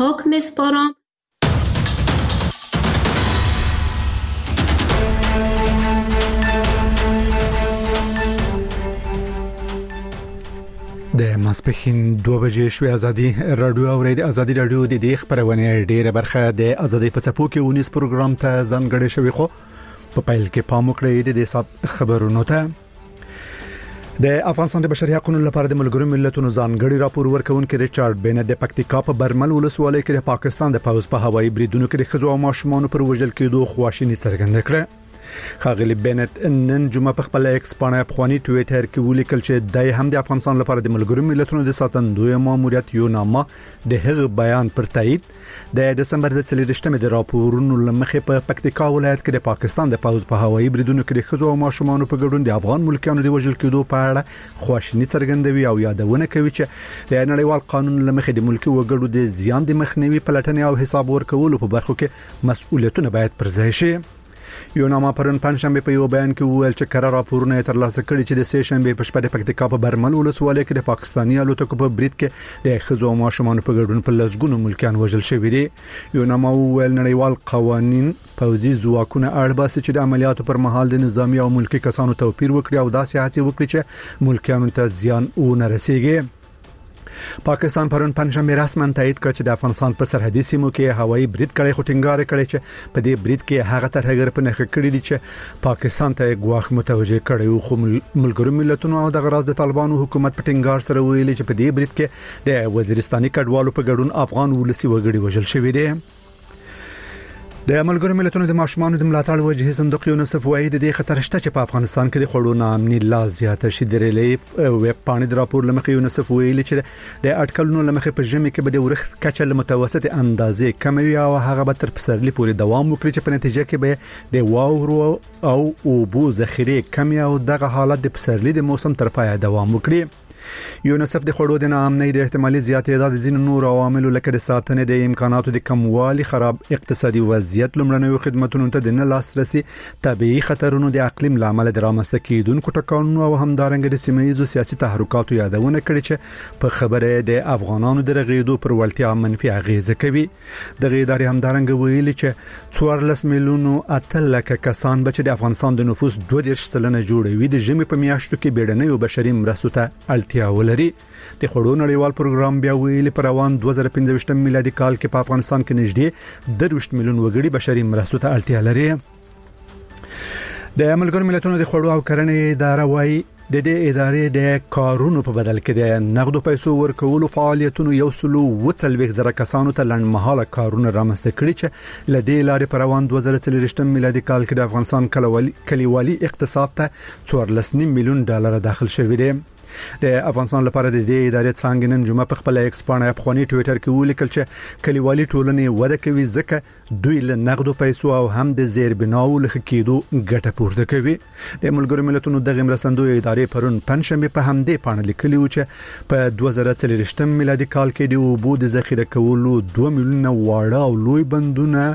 پاک میسپارم. د ماسپخین 2 بجې شوې ازادي رادیو اورید ازادي رادیو د دې خبرونه ډیره برخه د ازادي په څپو کې ونیس پروګرام ته ځانګړی شوی خو په پیل کې پام وکړئ د سات خبرونو ته. د افغانستان د بشري حقوقو لپاره د ملګرو ملتونو ځانګړي راپور ورکونکي ریچارډ بینټ د پکتیکا په برمل ولسوالۍ کې د پاکستان د پوز په هوایي بریدونو کې د خزو او ماشومان پر وژل کېدو خواشینی څرګنده کړه. خاغلی بینټ نن جمعه په خپل ایکس باندې افغاني ټویټر کې ولیکل چې د هم د افغانستان لپاره د ملګرو ملتونو د ساتندوی ماموریت یو نامه د هغه بیان پر تایید د دسمبر د 23مې د راپورونو لمخې په پکتیکا ولایت کې د پاکستان د پوز په هوایي بریدونو کې د خزو او ماشومان په ګډون د افغان ملکیانو د وژل کېدو په اړه خواشینی څرګندوي او یادونه کوي چې د نړیوال قانون لمخې د ملکی وګړو د زیان د مخنیوي پلټنې او حساب ورکولو په برخو کې مسؤلیتونه باید پر ځای شي. یو نامه پرون پنځشنبه په یو بیان کې ویل چې قرار راپورونه ترلاسه کړي چې د سې شنبه په شپه د پکتیکا په برمل ولسوالۍ کې د پاکستاني الوتکو په برید کې د خزو او ماشومان په ګډون په لسګونو ملکیان وژل شوي دي. یو نامه ویل نړیوال قوانين پوځي ځواکونه اړباسي چې د عملیاتو پر مهال د نظامی او ملکی کسانو توپیر وکړي او داسې هڅې وکړي چې ملکیانو ته زیان ونه رسیږي. پاکستان پرون پنځمه رسماً تایید کړ چې د افغانستان په سرحدي سیمو کې هوایي برید کړي خو ټینګار کړي چې په دې برید کې هغه ترهګر په نخښه کړي دي چې پاکستان ته غواخ متوجه کړي خو ملګرو ملتونو او د غراز د طالبانو حکومت په ټینګار سره ویلي چې په دې برید کې د وزیرستاني کډوالو په ګډون افغان ولسی وګړي وژل شوی دي. د ملګرو ملتونو د ماشومان د ملاتړ وجهي صندوق یونیسف وايي د دې خطر شته چې په افغانستان کې د خړو نامني لا زیاته شي. د ریلیف ویب پاڼې د راپور لمخې یونیسف ویلي چې د اټکلونو لمخې په ژمي کې به د ورخ کچه متوسط اندازې کموي او هغه به تر پسرلي پورې دوام وکړي چې په نتیجه کې به د واورو او اوبو ذخیره کمی او دغه حالت د پسرلي د موسم تر پایه دوام وکړي. یونیسف د خړو د ناامنۍ د احتمالي زیاتېدو د ځینو نور عواملو لکه د ساتنې د امکاناتو د کموالي خراب اقتصادي وضعیت لمړنوي خدماتو ته د نه لاسرسي طبيعي خطرونو د اقلیم لامل د رامنځته کېدونکو ټکانونو او همدارنګه د سیمه‌یزو سیاسي تحرکاتو یادونه کړې چې په خبره د افغانانو د رغېدو پر ولتیا منفي اغیزه کوي. د ادارې همدارنګه ویلي چې 14 میلیونو اتلکه کسان بچ د افغانستان د نفوس 2.2% جوړوي د ژمي په میاشتو کې بیړنۍ بشري مرستو ته ولري. د خړو نړیوال پروګرام بیا ویلي پر روان 2015 میلادي کال کې په افغانستان کې نږدې 2 میلیون وګړي بشري مرستو ته اړتیا لري. د ملګرو ملتونو د خړو او کرنې اداره وايي د دې ادارې د کارونو په بدل کې د نقدو پیسو ورکولو فعالیتونو 140,000 کسانو ته لنډمهاله کارونه رامنځته کړي چې لدې لارې پر روان 2023 میلادي کال کې د افغانستان کلیوالي اقتصاد ته 14 میلیون ډالر داخل شوی دی. د افغانستان لپاره د دې ادارې څنګه نن جمعه په خپل ایکس باندې افغاني ټویټر کې ولیکل چې کلیوالي ټولنې وده کوي ځکه دوی له نقدو پیسو او هم د زیربناو لخوا کېدو ګټه پورته کوي. د ملګرو ملتونو د مرستندوی ادارې پرون پنځشنبه په همدې باندې لیکلی و چې په 2023 میلادي کال کې د اوبو د ذخیره کولو 2 میلیون واړه او لوی بندونه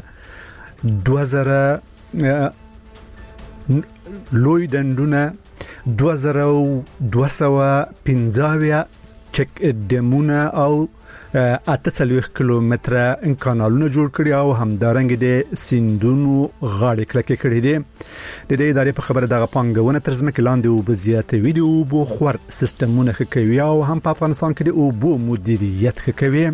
2000 لوی دندونه 2215 چک ډیمونه او 48 کیلومتره کانالونه جوړ کړي او همدارنګه د سیندونو غاړې کلکې کړي دي. د دې ادارې په خبره دغه پانګونه تر ځمکې لاندې او بزیاتوي د اوبو خور سیستمونه ښه کوي او هم په افغانستان کې د اوبو مدیریت ښه کوي.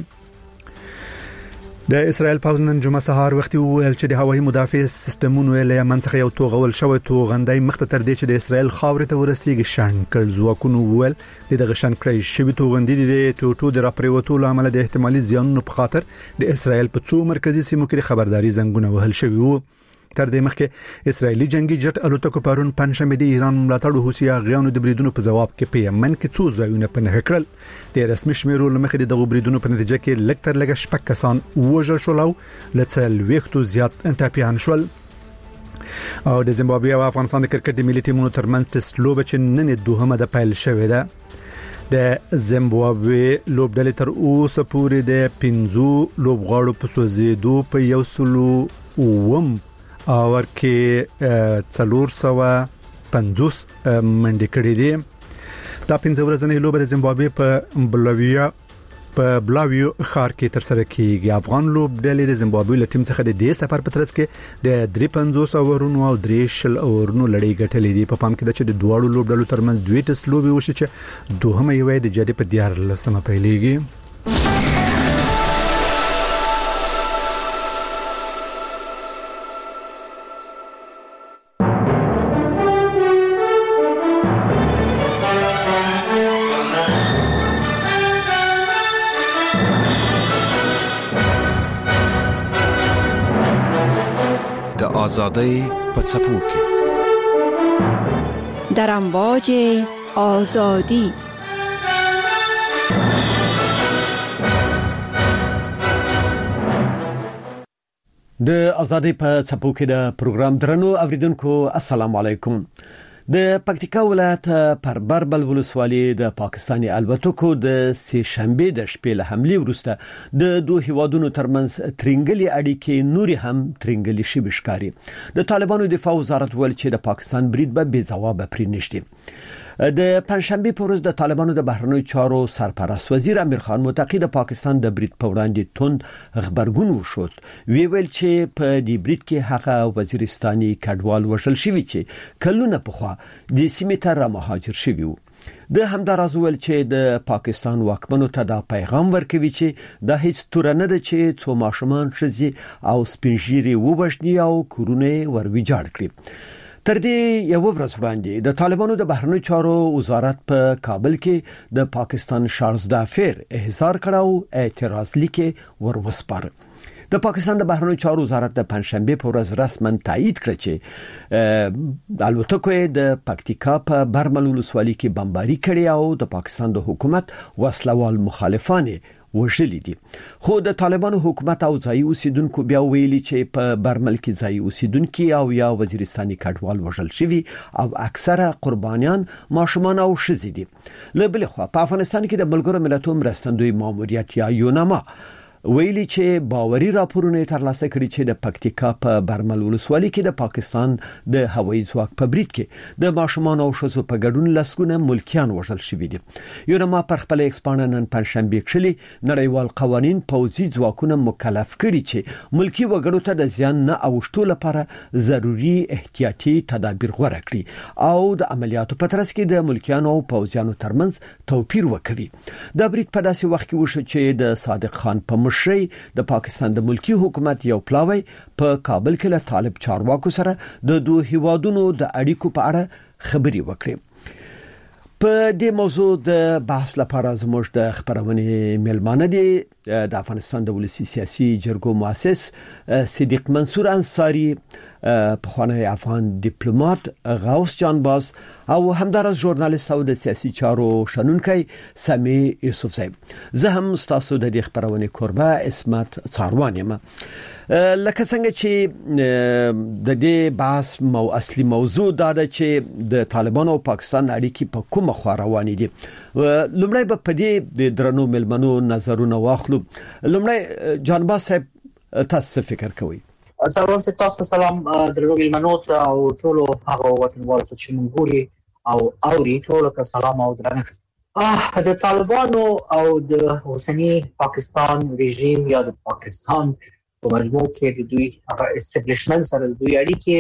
د اسرائیل پوز نن جمعه سهار وختي ویل چې د هوایي مدافع سیستمونو له یمن څخه یو توغول شوی توغندای مخته تر دې چې د اسرائیل خاورې ته ورسیږي شانکل ځواکونو ویل دغه شانکړی شوی توغندې د ټوټو د راپریوتو لامل د احتمالي زیانونو په خاطر د اسرائیل په څو مرکزی سیمو کې خبرداري زنګونه وهل شوی وو. تر دې مخکې اسرایلی جنگي جټ الوتکو پرون پنځمه د ایران ملاتړ حوثي غیانو د بریدونو په جواب کې په یمن کې څو ځایونه په نه کړل. د رسمي شمیرو لمخې د بریدونو په نتیجه کې لږ تر لږه شپږ کسان وژل شول او لڅل وختو زیات ټاپیان شول. او د زیمبابوې او افغانستان د کرکټ د ملي ټیمونو ترمنځ ټیسټ لوبه چې نن دوهمه د پیل شوې ده. د زیمبابوې لوبډلې تر اوسه پورې د 15 لوبغاړو په سوځېدو په 100 اور کې 450 منډې کړې دي. دا 15 ورځې لوبه د زیمبابوې په بولیویا په بلاویو ښار کې تر سره کیږي. افغان لوبډلې د زیمبابوې له ټیم څخه د دې سفر په ترڅ کې د 350 اورونو او 3 اورونو لړۍ ګټلې دي. په پام کې ده چې د دوه لوبډلو ترمنځ دوه ټس لوبي وشي چې دوهمه یې د جدي په 14 پیلېږي. آزادی په څپو کې در امواج آزادی. د آزادی په څپو کې د پروګرام درنو اوریدونکو السلام علیکم. د پکتیکا ولایت پربربل ولسوالۍ د پاکستاني الوتکو د سه شنبه د شپې له حمله وروسته د دوه هیوادونو ترمنځ ترنګلي اړیکې نوري هم ترنګلي شي بشکاري. د طالبانو دفاع وزارت ویل چې د پاکستان برید به بې ځواب پرې نشي. د پنځشنبه په ورځ د طالبانو د بهرنیو چارو سرپرست وزیر امیر خان متقی د پاکستان د برید په وړاندې توند خبرګون وشود. ویل چې په دې برید کې هغه وزیرستاني کډوال وشل شوی چې کلونه پخوا د سیمې ته را مهاجر شوی وو. د همداراز ویل چې د پاکستان واکمنو ته دا پیغام ورکوي چې دا هیڅ تورنه ده چې څو ماشومان شزي او سپینږیري وبښني او کورونه ورويجاړ کړي. تر دې یو ورځ وړاندې د طالبانو د بهرنیو چارو وزارت په کابل کې د پاکستان شارز دافیر احضار کړو اعتراض لیکه وروسپار. د پاکستان د بهرنیو چارو وزارت د پنځشنبه په ورځ رسماً تایید کړ چې الوتکو د پکتیکا په برمل ولسوالۍ کې بمباري کړې او د پاکستان د حکومت وسلوال مخالفان وژلي دي. خو د طالبانو حکومت او ځایي اوسیدونکو بیا ویلي چې په برمل کې ځایي اوسیدونکو او یا وزیرستاني کډوال وژل شوي او اکثره قربانیان ماشومان او ښځې دي. له بل خوا په افغانستان کې د ملګرو ملتونو مرستندوی ماموریت یا یوناما ویلي چې باوري راپورونه ترلاسه کړي چې د پکتیکا په برمل ولسوالۍ کې د پاکستان د هوایي ځواک په برید کې د ماشومان او ښځو په ګډون لسګونه ملکیان وژل شوي دي. یوناما پر خپل ایکسپانه نن پنځشنبه کښلي نړیوال قوانین پوځي ځواکونه مکلف کړي چې ملکی وګړو ته د زیان نه اوښتو لپاره ضروري احتیاطي تدابیر غوړه کړي او د عملیاتو په ترڅ کې د ملکیانو او پوځیانو ترمنځ توپیر وکړي. دا برید په داسې وخت کې وشو چې د صادق خان په مشرۍ د پاکستان د ملکی حکومت یو پلاوی په کابل کې له طالب چارواکو سره د دوه هیوادونو د اړیکو په اړه خبري وکړي. په دې موضوع د بحث لپاره زموږ د خبرونه ملمانه دي د افغانستان د ولسی سیاسي جرګو مؤسس صدیق منصور انصاری، پخوانی افغان ډیپلوماټ غوث جانباز او همدارس ژورنالیست او د سیاسي چارو شنونکی سمی یوسفزی. زه هم تاسو د دې خبرونه کوربه اسمت څاروان یم. لکه څنګه چې د دې بحث اصلي موضوع دا ده چې د طالبانو او پاکستان اړیکې په کومه خوا روانې دي. لومړی به په دې د درنو ملمنو نظرونه واخلو. لومړی جانباز صاحب تاسو فکر کوئ؟ سلام درنو ملمنو او ټولو هغه وطنوالو چې موږ ګوري او اوري ټولو ته سلام او درنښت. د طالبانو او د اوسنی پاکستان رژیم یا د پاکستان په مجموع کې د دوی اسټابلیشمنت سره د دوی اړیکې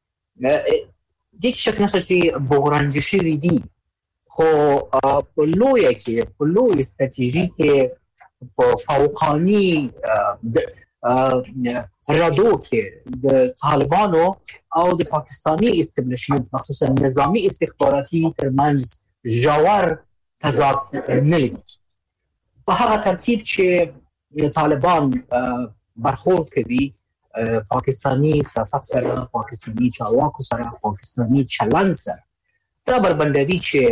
د شک نه چې بحرانجي شوي دي، خو په لویه کې په لوی استراتیژي کې په فوقاني رادو کې د طالبانو او د پاکستاني اسټابلیشمنت خصوصا نظامی استخباراتي ترمنځ ژور تضاد نه لري. په هغه ترتیب چې طالبان برخورد کوي پاکستانی سیاست سره، پاکستانی چارواکو سره، پاکستانی چلند سره، دا بربندوي چې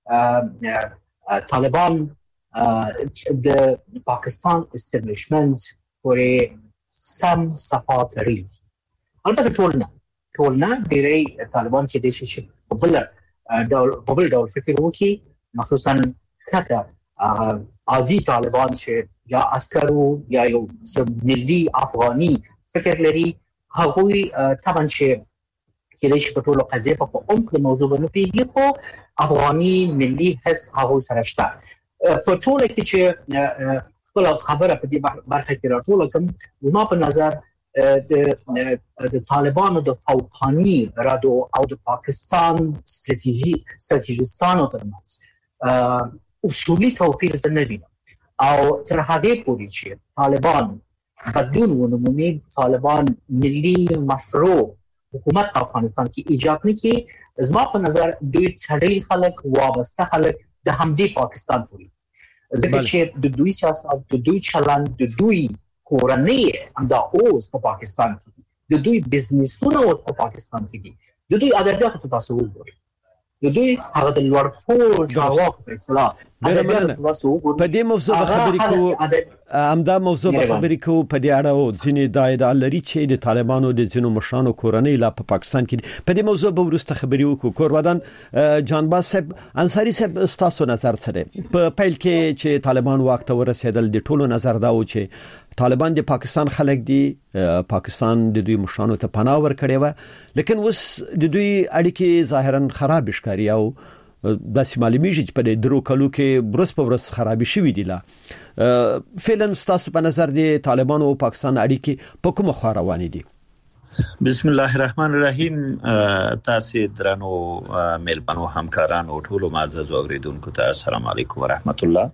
طالبان د پاکستان اسټابلیشمنت پورې سم صفات لري. البته ټول نه ډېری طالبان چې د شي په بل ډول فکر وکړي، مخصوصا کته عادي طالبان چې یا عسکرو یا یو ملي افغاني فکر لري، هغوی طبعا چې کله چې په ټولو قضیه په عمق د موضوع باندې پیږي، خو افغاني ملي حس هغه سره شته. په ټوله کې چې خپل خبره په دې برخه کې راټول کوم زما په نظر د طالبانو د فوقانی رادو او د پاکستان ستراتیژیستانو ترمنځ اصولي توپیر زه وینم او تر هغه پورې چې طالبان بدلون ونموني طالبان ملي مشروع حکومت افغانستان کې ایجاد نه کړي زما په نظر دوی تړي خلک وابسته خلک د همدې پاکستان پورې ځکه چې د دوی سیاست د دوی چلند د دوی کورنۍ همدا اوس په پاکستان کې د دوی بزنسونه اوس په پاکستان کې دي د دوی ادبیات په تاسو وګورئ د دوی هغه د لوړ پوړ جواب په اصطلاح په دې موضوع خبرې کوو همدا موضوع خبرې کوو په دې اړه ځینې د ادعا لري چې د طالبانو د ځینو مشرانو کورنۍ لا په پاکستان کې په دې موضوع به وروسته خبرې وکړو کورودان جانباز صاحب انصاری صاحب تاسو نظر سره په پیل کې چې طالبان واک ته ورسېدل د ټولو نظر دا و چې طالبان د پاکستان خلک دي پاکستان د دوی مشرانو ته پناه ورکړي و لیکن اوس د دوی اړیکې ظاهرا خراب ښکاري او د سیمالیمیږي چې په درو کلو کې برس په برس خراب شي وي لا فعلا تاسو په نظر دي طالبان او پاکستان اړیکې په کومه خوا روان دي بسم الله الرحمن الرحیم تاسو درنو ملمنو همکارانو ټول معزز اوریدونکو ته السلام علیکم ورحمت الله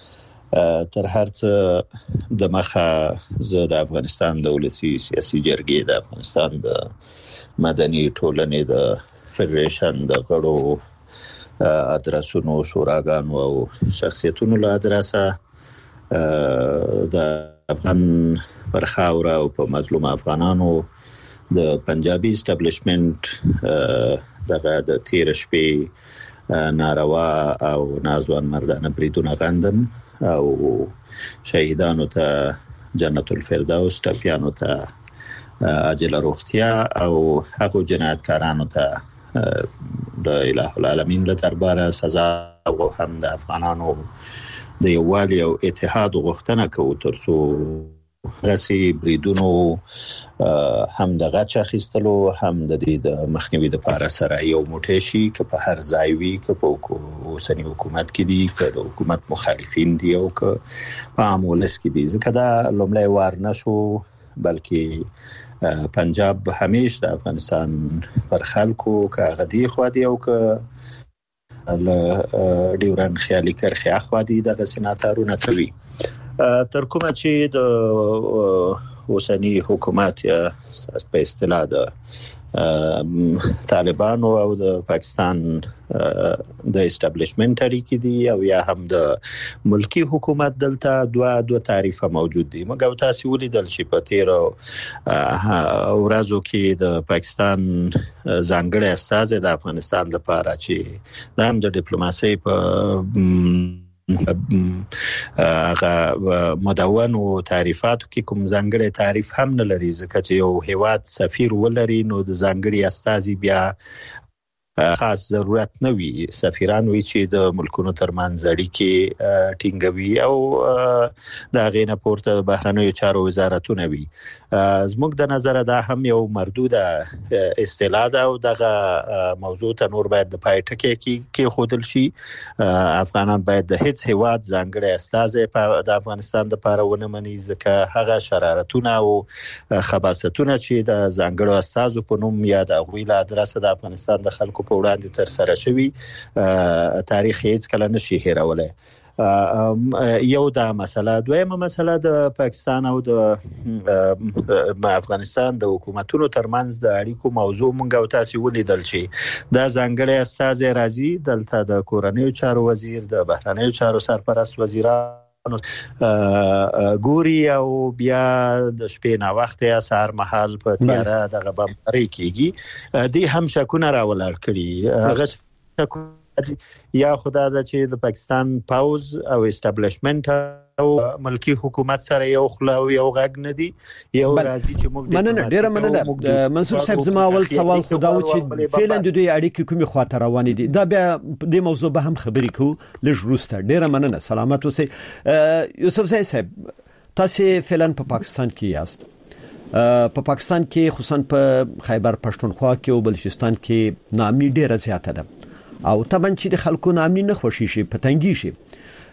تر هرڅه د مخه زه د افغانستان دولتي سیاسي جرګې د افغانستان د مدني ټولنې د فدریشن د غړو ادرسونو شوراګانو او شخصیتونو له ادرسه د افغان پرخاور او په مظلوم افغانانو د پنجابي اسټابلیشمنت دغه د تیر شپې ناروا او نازوان مردانه بریدونه غندم او شهیدانو ته جنت الفردوس ټپیانو ته اجل روغتیا او هغه جنایتکارانو ته د الٰه العالمین له درباره سزا او هم د افغانانو د یووالي او اتحاد غوښتنه کوي ترڅو غسی بریدونو هم د غچ اخیستلو هم د دې د مخنیوي لپاره سره یو موټی شي که په هر ځای وي که په اوسنی حکومت کې دي که د حکومت مخالفین دي او که په عام ولس کې دي ځکه دا لومړی وار نشو بلکې پنجاب همیش د افغانستان پر خلکو که غدي خو دي او که له ډیورن خیالي کرخه خو دي د سناتارونه کوي تر کومه چې د اوسنی حکومت یا په اصطلاح د طالبانو او د پاکستان د اسټابلیشمنت اړیکې دي او یا هم د ملکی حکومت دلته دوه تعریفه موجود دي موږ تاسو ولیدل چې په تیر ورځو کې د پاکستان ځانګړی استازی د افغانستان لپاره چې د هم د ډیپلوماسي په هغه مدون او تعریفاتو کې کوم ځانګړی تعریف هم نه لري ځکه چې یو هیواد سفیر ولري نو د ځانګړي استازي بیا خاص ضرورت نه وي سفیران وي چې د ملکونو ترمنځ اړیکې ټینګوي او د غینه پورته بهرنیو چارو وزارتونه وي زموږ د نظر دا هم یو مردوده اصطلاح ده او دغه موضوع ته نور باید د پای ټکی کې خودل شي افغانان باید د هیڅ هیواد ځانګړي استازي د افغانستان لپاره ونه مني ځکه هغه شرارتونه او خباثتونه چې د ځانګړو استازو په نوم یا د غویل ادرسه د افغانستان د خلکو په وړاندې تر سره شوی تاریخ هیڅ کله نشي هیرولای یو دا مسله دویمه مسله د پاکستان او د افغانستان د حکومتونو ترمنځ د اړیکو موضوع مونږ تاسو ولیدل چې دا ځانګړی استازي راځي دلته د کورنیو چارو وزیر د بهرنیو چارو سرپرست وزیران ګوري او بیا د شپې نا وخت یا سهار مهال په تیاره دغه بمباري کیږي دي هم شکونه راولر کړي هغه یا خدای د چې د پاکستان پاوز او اسټابلیشمنت او ملکی حکومت سره یو خلا او یو غږ نه دی یو راځي چې موږ مننه ډیره مننه منصور صاحب زما اول سوال خدا و چې فعلا د دوی اړیکې کومې خواته روانې دي دا بیا د موضوع به هم خبرې کوو لږ وروسته ډیره مننه سلامت اوسئ یوسف زئی صاحب تاسو فعلا په پاکستان کې یاست په پاکستان کې خصوصا په خیبر پښتونخوا کې او بلوچستان کې نامي ډیره زیاته ده او طبعا چې د خلکو نامي نه خوشي شي پتنګي شي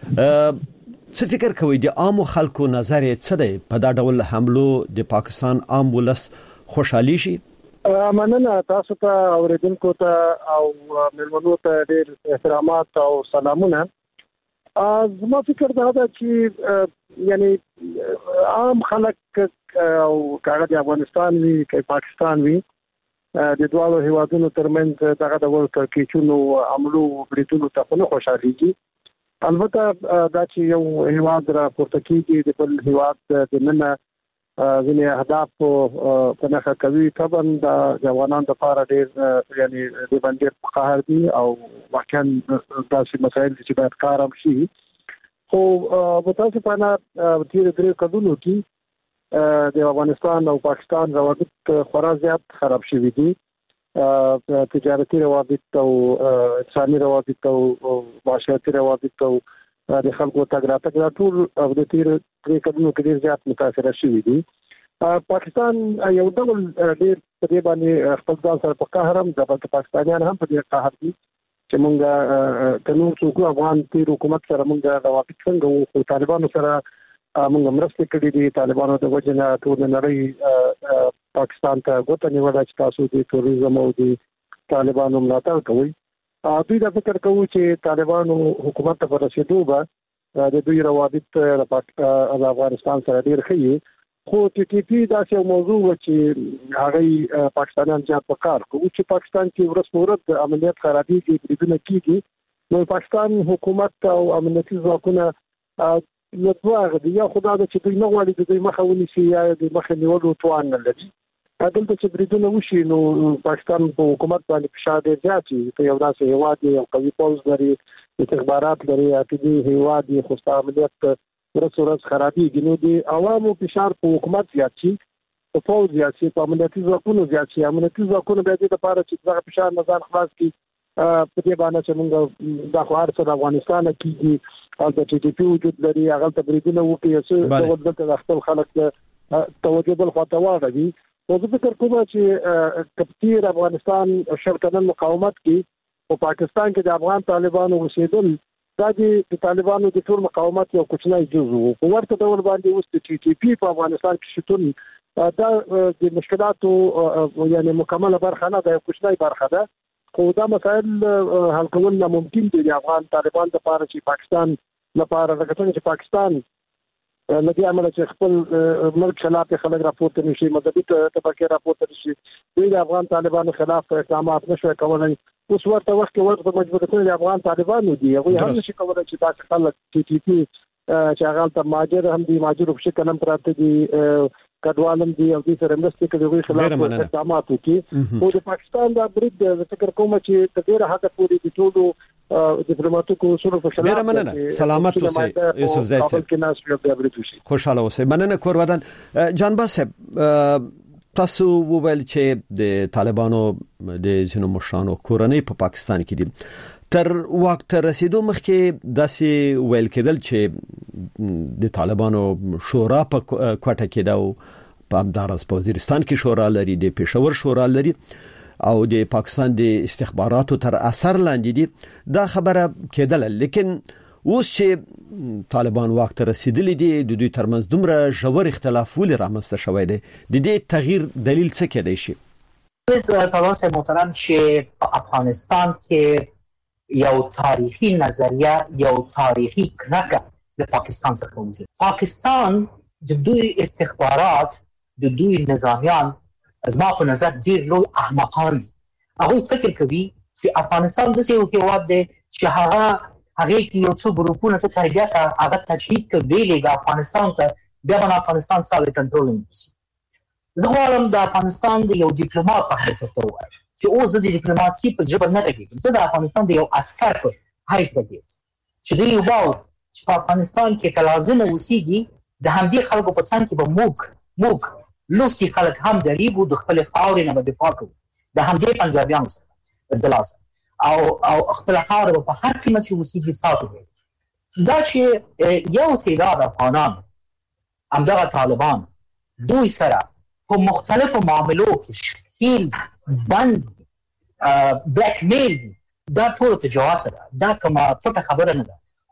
څه فکر کوئ د عام خلکو نظر څه دی په دا ډول حملو د پاکستان عام ولس خوشحالي شي؟ مننه تاسو ته اوریدونکو ته او ملمنو ته ډېر احترامات او سلامونه. زما فکر دا ده چې یعنی عام خلک او کاغه د افغانستان وی کې پاکستان وی د دوه هیوادونو ترمنځ دغه ډول کړکېچونو عملو بریټونو ته نه خوشحاليږي. البته دا چې یو هیواد را پورته کیږي د بل هیواد د نن ځینې اهداف په نخښه کوي طبعا د ځوانانو لپاره ډېر یعنی د باندې قهر دي او واقعا داسې مسایل چې باید کارم شي. خو متاسفانه تیر درې کلونو کې د افغانستان او پاکستان روابط خورا زیات خراب شوي دي. تجارتي روابط او انساني روابط او معاشرتي روابط او د خلکو تګ راتګ ټول د تیر درې کلونو کې زیات متاثر شوي دي. پاکستان یو ډول ډېر په دې باندې خپل ځان سره په قهر هم د پاکستانیان هم په دې قهر دي چې موږ قانون څوک افغان تیر حکومت سره موږ روابط څنګه او طالبانو سره موږ مرسته کړې دي. طالبانو د وجنه ټول نړۍ پاکستان ته غوښتنه نیولې چې تاسو د توریزم او د طالبانو ملاتړ کوئ. دوی دا فکر کوي چې طالبانو حکومت ته ورسېدو به د دوی روابط د افغانستان سره ډېر ښه. خو ټي ټي پی دا یو موضوع و چې هغه پاکستانیان زیات په کار کوي چې پاکستان کې ورځ په ورځ د امنیت خرابېږي بریدونه کیږي. نو پاکستان حکومت او امنیتي ځواکونه له دوه دي یا خدای دې چې دوی نه غواړي د دوی مخه ونیسي یا د مخه نیولو توان نه لري. دلته چې بریدونه وشي نو پاکستان په حکومت باندې فشار ډېر زیات شي. ته یو داسې هیواد یو قوي پوځ لري، استخبارات لري، اټومي هیواد یې خو امنیت ورځ خرابېږي. نو د عوامو فشار په حکومت زیات شي، په پوځ زیات شي، په امنیتي ځواکونو زیات شي. امنیتي ځواکونه بیا د لپاره چې دغه فشار نه ځان خلاص کړي په دې باندې چې موږ د خو سره افغانستان کې د ټي ټي پی وجود لري، هغه ته بریدونه وکړي چې د خپل خلک توجه بل خواته واړوي. خو زه فکر کوم چې کپتیر افغانستان شرکنن مقاومت کې او پاکستان کې د افغان طالبانو اوسېدل دا د طالبانو د ټول مقاومت یو کوچنی جزء وو. په ورته ډول باندې اوس د ټي ټي پی په افغانستان کې شتون دا د مشکلاتو یعنی مکمله برخه نه ده، یو کوچنی برخه ده. خو دا مسائل حل کول ناممکن دي د افغان طالبان لپاره چې پاکستان لپاره راغلی چې پاکستان لدې عمل چې خپل ملک خلاف خلک راپورته نشي، مذهبي طبقه راپورته نشي، دوی د افغان طالبانو خلاف اقدامات نشوي کولای. اوس ورته وخت کې ورته مجبورتونه د افغان طالبانو دي، هغه هم نشي کولای چې تاسو خلک ټي ټي پی چې هغه ته ماجر هم دي، ماجر په شکل هم پراته دي، کډوالم دي او د سره مرسته کوي خلاف اقدامات کوي. او د پاکستان د برید د فکر کوم چې د ډیره حد پورې د ټولو ډیپلوماټیکو اصولو په خلاف ډیره مننه. سلامت اوسئ یوسف زئی صاحب، خوشاله اوسئ. مننه کورودان جانبا صاحب. تاسو وویل چې د طالبانو د ځینو مشرانو کورنۍ په پاکستان کې دي. تر وخت رسیدو مخکې داسې ویل کېدل چې د طالبانو شورا په کوټه کې دا او په همدارس په وزیرستان کې شورا لري، د پېښور شورا لري او د پاکستان د استخباراتو تر اثر لاندې دي. دا خبره کېدله، لیکن اوس چې طالبان وخت رسیدلی دي د دوی ترمنځ دومره ژور اختلاف ولې رامنځته شوی دی، د دې تغییر دلیل څه کېدای شي؟ سلام محترم، چې په افغانستان کې یو تاریخي نظریه، یو تاریخي کرکه د پاکستان څخه وجود. پاکستان د دوی استخبارات، د دوی نظامیان زما په نظر ډیر لوی احمقان دي. هغه فکر کوي چې افغانستان د یو هیواد دی چې هغه کې یو څو ګروپونه ته تربیت هغه تجهیز کوي د افغانستان ته بیا به افغانستان سره کنټرول نشي. زه غواړم د افغانستان د یو ډیپلوماټ په حیث ووایم چې اوس د ډیپلوماسي په ژبه نه لګیږم، زه د افغانستان د یو عسکر په حیث لګیږم چې دوی وایي چې په افغانستان کې تلازم اوسېږي، د همدې خلکو په څنګ کې به موږ لوستي خلک هم درېږو، د خپل خاورې نه به دفاع کوو، د همدې پنجابیانو سره د لاس او خپل خاورې په هر قیمت چې اوسېږي ساتو. دا چې یو تعداد افغانان همدغه طالبان دوی سره په مختلفو معاملو کې شکیل بند بلیک میل دي، دا ټول تجارت ده، دا کومه پټه خبره نه ده.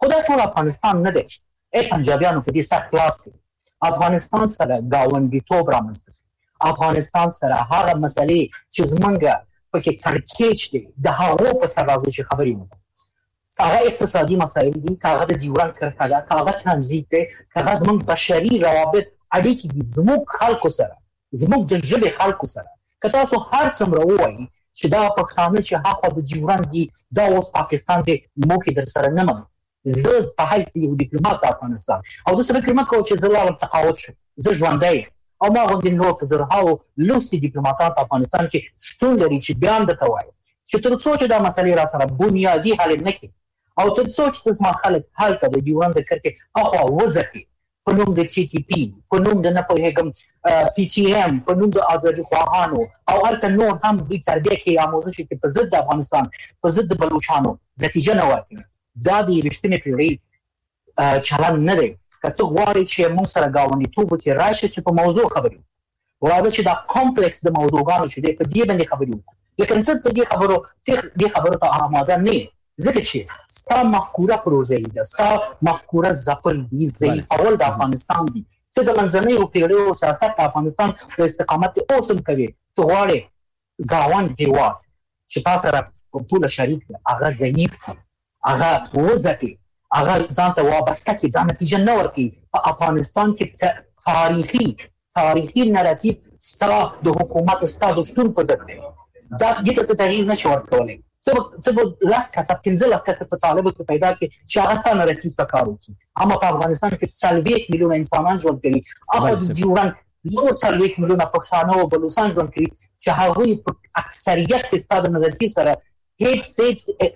خدای ټول افغانستان نه دی. پنجابیانو په دې سخت لاس دی. افغانستان سره گاونډیتوب رامنځته، افغانستان سره هغه مسلې چې زمونږ پکې کړکېچ دی د هغو په سر راځو چې خبرې وکړو. هغه اقتصادي مسایل دي، هغه د ډیورنډ کرښه ده، هغه ترانزیت دی، هغه زمونږ بشري روابط اړیکې دي زموږ خلکو سره، زموږ د ژبې خلکو سره. که تاسو هر څومره ووایي چې دا پښتانه چې هغه د ډیورنډ دي دا اوس پاکستان دی، موږ در سره نه منو. زه په حیث د یو ډیپلوماټ افغانستان او د فکر مکو چې زه لاړم تقاعد شم، زه ژوندی او ما غوندې نور په زرهاو لوستي ډیپلوماټان په افغانستان کې شتون لري چې بیان درته وایي چې تر څو چې دا مسلې را سره بنیادي حل نه کړي او تر څو چې زما خلک هلته د ډیورنډ د کرښې اخوا وځي په نوم د ټي ټي پی، په نوم د نه پوهېږم پی ټي ایم، په نوم د ازادي خواهانو او هلته نور هم دوی تربیه کوي آموزش کوي په ضد د افغانستان، په ضد د بلوچانو، نتیجه نه ورکوي. دا د رښتینې پیړۍ چلند نه دی. که ته غواړې چې موږ سره ګاونډیتوب وکړې راشه چې په موضوع خبرې وکړو، راځه چې دا کمپلیکس د موضوعګانو چې دی په دې باندې خبرې وکړو. لیکن ته دې خبرو ته آماده نه یې، ځکه چې ستا مفکوره پروژې ده، ستا مفکوره ځپل دي، ضعیفول د افغانستان دي. ته د منځنیو پیړیو سیاست د افغانستان په استقامت اوس هم کوي. ته غواړې ګاونډ هېواد چې تا سره په پوله شریک دی هغه ضعیف کړي، هغه وځپي، هغه ځان ته وابسته کړي، دا نتیجه نه ورکوي. په افغانستان کې تاریخي نراتیو ستا د حکومت ستا د شتون په ضد دی. دا دې ته تغییر نشي ورکولی. ته به 15 کسه په طالبو کې پیدا کړي چې هغه ستا نراتیو ته کار وکړي. اما په افغانستان کې 40 میلیونه انسانان ژوند کوي، هغه د ډیورنډ یو 40 میلیونه پښتانه او بلوچستان ژوند کوي چې هغوی په اکثریت کې ستا د نراتیو سره هیڅ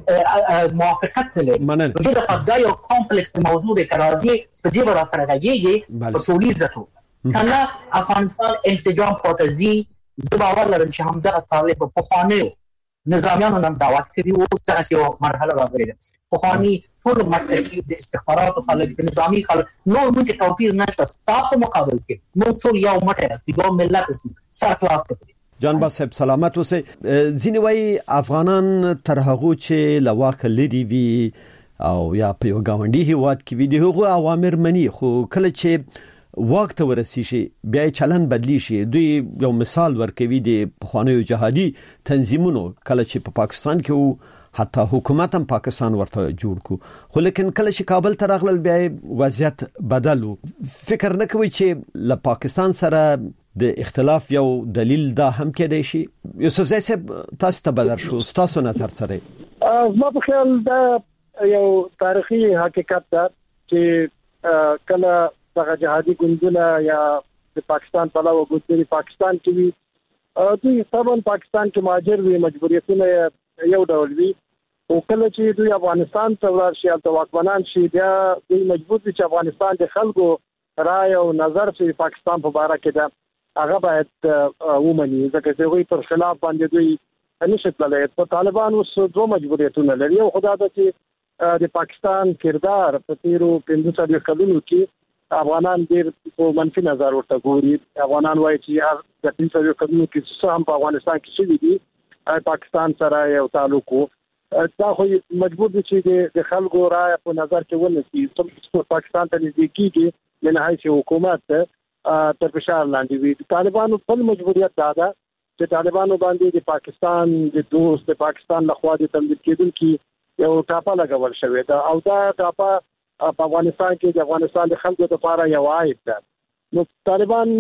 موافقت نه لري. په دې لپاره دا یو کمپلیکس موضوع دی که راځي په دې به راسره غږېږي په ټولیزه توګه. که نه افغانستان انسجام پاتې ځي. زه باور لرم چې همدغه طالب په پخوانیو نظامیانو هم دعوت کوي، اوس دغسې یوه مرحله راغلې ده. پخواني ټول مسلکي د استخباراتو خلک، د نظامي خلک، نور موږ کې توپیر نشته. ستا په مقابل کې موږ ټول یو موټی یاست، یو ملت یاست، سر کلاس ته کړي. جانباز صاحب سلامت اوسئ. ځینې وایي افغانان تر هغو چې له واکه لرې وي او یا په یو ګاونډي هېواد کې وي د هغو اوامر مني، خو کله چې واک ته ورسیږي بیا چلن بدلی شي. دوی یو مثال ورکوي د پخوانیو جهادي تنظیمونو کله چې په پاکستان کې حتی حکومت هم پاکستان ورته جوړ کو، خو لیکن کله چې کابل ته راغلل بیا وضعیت بدل و. فکر نه کوي چې له پاکستان سره د اختلاف یو دلیل دا هم کېدای شي؟ یوسف زئی صاحب تاسو ته بدر شو، تاسو نظر سره. ما په خیال دا یو تاریخي حقیقت ده چې کله دغه جهادي ګوندونه یا د پاکستان په علاوه ګوندونه پاکستان کې وي، دوی طبعا پاکستان کې مهاجر وي، مجبوریتونه یو ډول وي، او کله چې دوی افغانستان ته ورشي شي او واکمنان شي بیا دوی مجبور دي چې افغانستان د خلکو رائے او نظر چې پاکستان په اړه کې ده هغه باید ومني، ځکه چې دوی پر خلاف باندې دوی نشي تللی. په طالبان اوس دوه مجبوریتونه لري. یو خدا ده چې د پاکستان کردار په تیرو 15 کلونو کې افغانان ډېر په منفي نظر ورته ګوري. افغانان وایي چې د 15 کلونو کې څه هم په افغانستان کې شوي دي پاکستان سره یو تعلق وو. دا خو مجبور دي چې د خلکو رایه په نظر کې ونیسي. څومره پاکستان ته نږدې کېږي من حیث حکومت تر فشار لاندې وي. طالبانو خپل مجبوریت دا ده چې طالبانو باندې د پاکستان د دوست د پاکستان لخوا د تمدید کېدونکي یو ټاپه لګول شوې ده او دا ټاپه په افغانستان کې د افغانستان د خلکو لپاره یو عیب ده. نو طالبان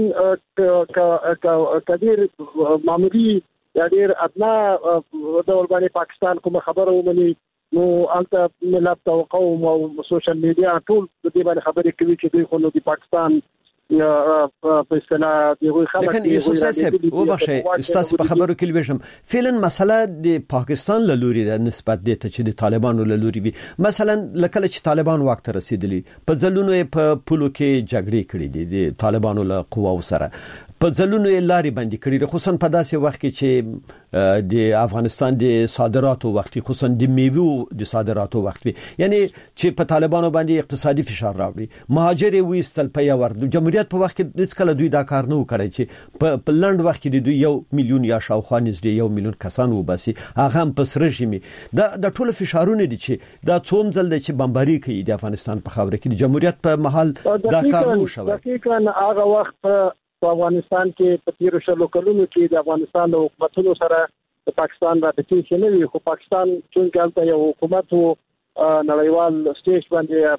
کډیر معمولی یا ډیر ادنا ډول باندې پاکستان کوم خبره ومني، نو البته ملت او قوم او سوشل میډیا ټول د دې باندې خبرې کوي چې دوی خو د پاکستان یا په اصطلاح دی خلک. لیکن یوسف صاحب وبخښئ استاسو په خبرو کې لويشم فعلا مسله د پاکستان له لوري د نسبت د ته چې د طالبانو له لوري وي. مثلا لکه چې طالبان وخت رسیدلی په ځلونو په پولو کې جګړې کړې دي د طالبانو له قواو سره، په ځلونو لاري باندې کړې، خصوصا په داسې وخت کې چې د افغانستان د صادراتو وخت خصوصا د میوو د صادراتو وخت یعنی چې په طالبانو باندې اقتصادي فشار راوړي مهاجر ویستل په یور د جمهوریت په وخت کې د کله دوی دا کار نه وکړي چې په لند وخت کې دوی 1 میلیون یا شاوخوا نږدې 1 میلیون کسان وباسي هغه هم پس رژیمي د ټولو فشارونه دي چې دا څوم ځل چې بمباري کوي د افغانستان په خاوره کې د جمهوریت په محل دا کار نه شوی دقیقاً هغه وخت په افغانستان کې په تیر شلو کلونو کې د افغانستان د حکومتونو سره د پاکستان رابطې کې نه وي خو پاکستان چې هلته یو حکومت وو نړیوال سټیج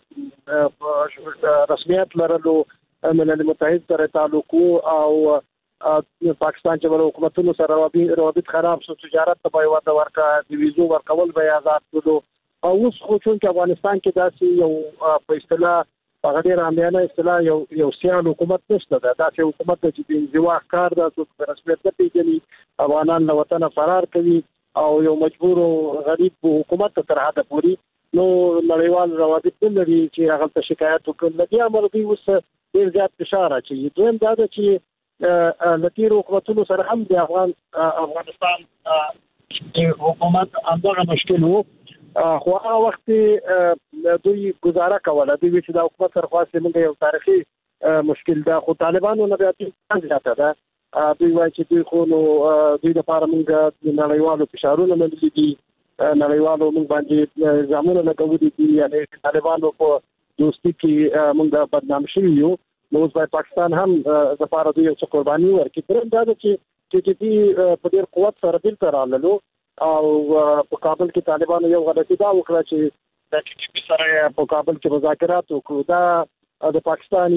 باندې رسمیت لرلو ملل متحد سره تعلق او پاکستان چې له حکومتونو سره روابط خراب شو تجارت ته به وده ورکا د ویزو ورکول به آزاد کړو او اوس خو چې افغانستان کې داسې یو په اصطلاح هغه ډیر عامیانه اصطلاح یو سیال حکومت نشته دا داسې حکومت چې د انزوا کار د رسمیت نه پیژني افغانان له وطن فرار کوي او یو مجبور غریب حکومت تر حد پوري نو نړیوال روابط لري چې هغه ته شکایت وکړي لکه امر دی اوس ډیر زیات فشار اچي دویم دا چې لکه حکومتونو سره هم د افغانستان د حکومت همدغه مشکل وو خو هغه وخت دوی گزاره کوله دوی چې د حکومت سره خاصه موږ یو تاریخي مشکل ده خو طالبانو نه بیا زیاته ده دوی وایي چې دوی خو دوی لپاره موږ د نړیوالو فشارونو منلي دي نړیوالو موږ باندې ځامونه لګولي دي یعنی طالبانو په دوستي کې موږ بدنام شوي یو نو اوس باید پاکستان هم د لپاره دوی یو څه قرباني ورکړي درم دا چې چې په ډېر قوت سره دلته راللو او په کابل کې طالبانو یو غلطي دا وکړه چې د ټي سره په کابل کې مذاکرات وکړو دا د پاکستان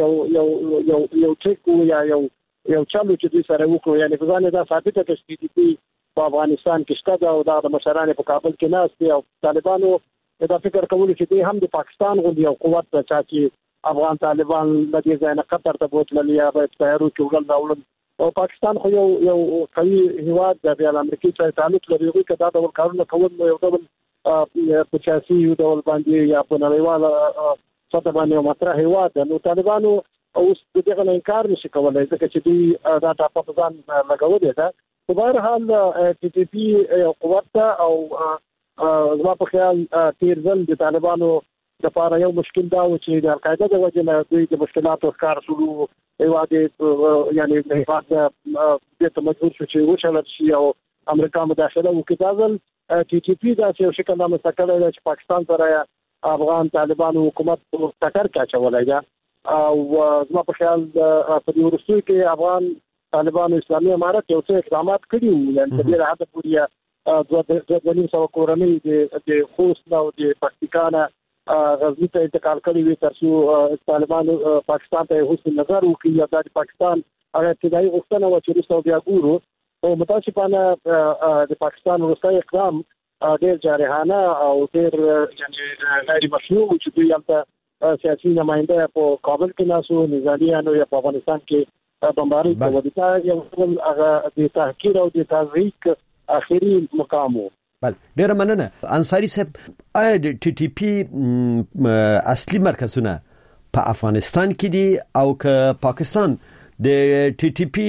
یو ټریک یا یو چالو چې دوی سره وکړو یعنی په ځان دا ثابته کړي چې په افغانستان کې شته دا د مشرانو په کابل کې ناست دي او طالبانو دا فکر کوي چې دوی هم د پاکستان غوندي یو قوت چې افغان طالبان د دې ځای نه قطر ته بوتل یا په تیارو کې ولل راوړل او پاکستان خو یو قوي هیواد د امریکای سره تعلق لري خو کدا د کارونه کول یو ډول په سیاسي یو ډول باندې یا په نړیوال سطح باندې مطرح هیواد نو طالبانو اوس دغه انکار نشي کولای ځکه چې دوی دا تاسو ځان لګولې ده په هر حال ټي ټي پی قوت او زما په خیال تیر ځل د طالبانو د لپاره یو مشکل دا و چې د القاعده د وجه نه دوی د مشکلاتو ښکار شروع هیواده یعنی هیواد د مجبور شو چې وشل شي او امریکا مداخله وکړي ځل ټي ټي پی دا چې شکل د مستقل چې پاکستان سره افغان طالبانو حکومت ټکر کاچولای دا او زما په خیال په دې ورسوي کې افغان طالبانو اسلامي امارت یو څه اقدامات کړي یعنی په دې حد پورې د نیم سو کورنۍ د خوست او د پاکستان غزنی ته انتقال کړی وي ترڅو طالبانو پاکستان ته حسن نظر وکړي یا د پاکستان هغه ابتدایي غوښتنه و چې روسو بیا ګورو او متاسفانه د پاکستان وروستي اقدام ډېر جارحانه او ډېر یعنی غیر مشروع چې دوی هم سیاسي نماینده په کابل کې ناسو نظامیانو یا په افغانستان کې بمباري کوي دا یو هغه د تحقیر او د تحریک اخیری مقام وو بله ډیر مننه انصاری صاحب آیا د ټي ټي پی اصلي مرکزونه په افغانستان کې دي او که پاکستان د ټي ټي پی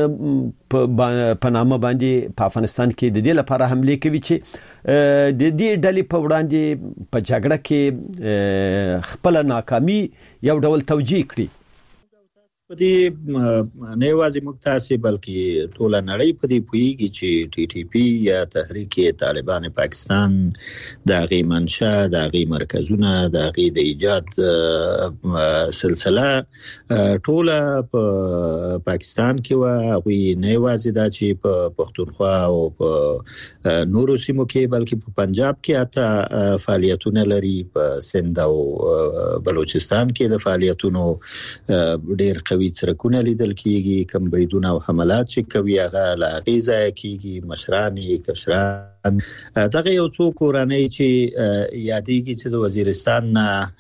په نامه باندې په افغانستان کې د دې لپاره حمله کوي چې د دې ډلې په وړاندې په جګړه کې خپل ناکامي یو ډول توجیه کړي په دې نه یوازې موږ تاسو بلکې ټول نړۍ په دې پوهیږي چې ټي ټي پی یا تحریک طالبان پاکستان د غي منشا د غي مرکزونه د غي د ایجاد سلسله ټول په پاکستان کې و غوي نه یوازې دا چې په پښتونخوا او په نورو سیمو کې بلکې په پنجاب کې اته فعالیتونه لري په سند او بلوچستان کې د فعالیتونو ډېر وی ترکونه لیدل کیږي کم بریدونه او حملات چې کوي هغه لا غیزه کیږي مشرانی کشران دغه یو څو کورنۍ چې یادېږي چې د وزیرستان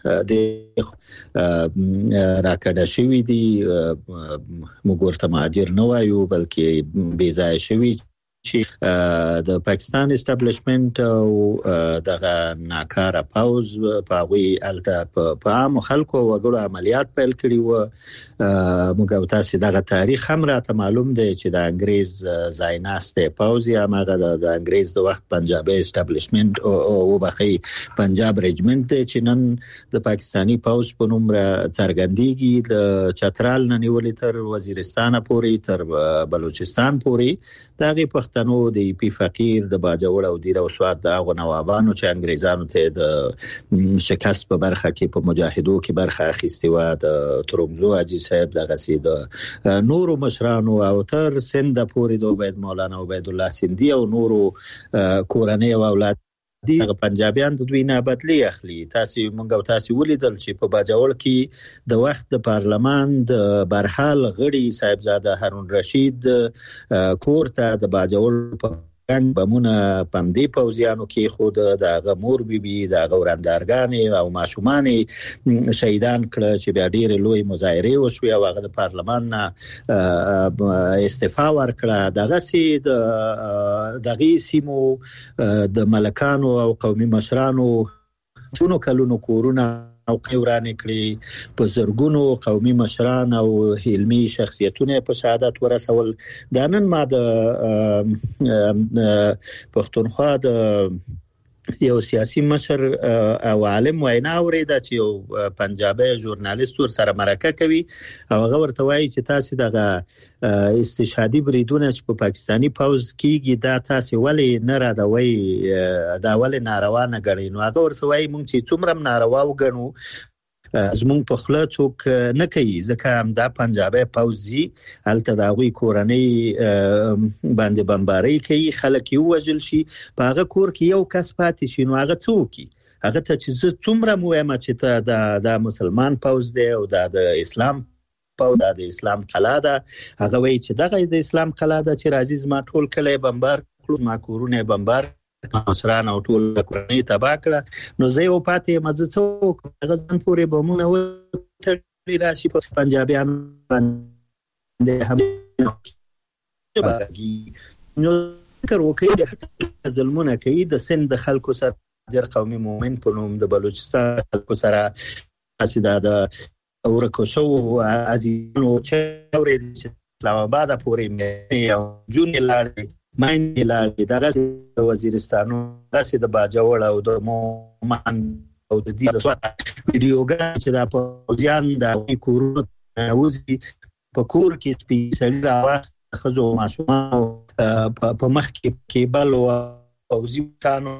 د راکړه شوی دی موږ ورته مهاجر نه وایو بلکې بې ځای شوی چې د پاکستان استابلیشمنت او دغه ناکاره پاوز په غوي الته په عام خلکو وګړو عملیات پیل کړي و موږ تاسو دغه تاریخ هم راته معلوم دی چې د انګريز زایناسته پاوز یا ماغه د انګريز د وخت پنجابي استابلیشمنت او بخي پنجاب رجمنت چې نن د پاکستانی پاوز په نوم څرګندېږي د چترال نه نیولې تر وزیرستان پورې تر بلوچستان پورې دغه پښتنو د پی فقیر د باجوړ او دیر او سواد د هغه نوابانو چې انګريزانو ته د شکست په برخه کې په مجاهدو کې برخه اخیستي و د ترمزو حاجی صاحب د غسید نورو مشرانو او تر سند پورې د عبید مولانا عبید الله سیندی او نورو کورنۍ او اولاد دغه پنجابیان د دوی نه بدلی اخلي تاسو مونږ تاسو ولیدل چې په باجوړ کې د وخت د پارلمان د برحال غړي صاحبزاده هارون رشید کور ته د باجوړ په څنګه بمونه پمدی پوزیانو کې خود د غمور بیبي د غوراندارګان او ماشومان شهیدان کړه چې بیا ډېر لوی مظاهره وشوي او هغه د پارلمان استعفا ورکړه دغه سي دغه سیمو د ملکانو او قومي مشرانو څونو کلونو کورونه او قیورانه کړی په زرګونو قومي مشران او علمي شخصیتونه په شهادت ورسول دا نن ما د پښتونخوا د یو سیاسي مشر او عالم وینا اوریده چې یو پنجابي ژورنالیست ور سره مرکه کوي او هغه ورته وایي چې تاسو دغه استشهادي بریدونه چې په پاکستانی پاوز کېږي دا تاسو ولې نه را دوي دا ولې ناروا نه غړي نو هغه ورته وایي مونږ چې څومره ناروا وګڼو زمونږ په خله څوک نه کوي ځکه هم دا پنجابي پاوزي هلته د غوي کورنۍ باندې بمباري کوي خلک یو وجل شي په هغه کور کې یو کس پاتې شي نو هغه څوک هغه ته چې څومره مهمه چې ته د مسلمان پاوز دی او د اسلام پاوز د اسلام قلا ده هغه وایي چې دغه د اسلام قلا ده چې راځي ما ټول کله بمبار کړو ما کورونه بمبار مشران او ټول کورنۍ تباہ کړه نو زه یو پاتې مزه څوک غزن پورې بمونه وتړي راشي په پنجابیان باندې هم نو کار وکړي ظلمونه کوي د سند خلکو سره جر قومي مومن په نوم د بلوچستان خلکو سره اسیدا د اورکو شو عزیزانو چې اورید اسلام آباد پورې مې او جون لاړ ماین لاړ دغه وزیرستانو داسې د باجوړ او د مومن او د دې د سوات ویډیوګان چې د پوزیان د کورونو نوځي په کور کې سپیشل راوخت خزو ماشومان په مخ کې کېبل او ځکانو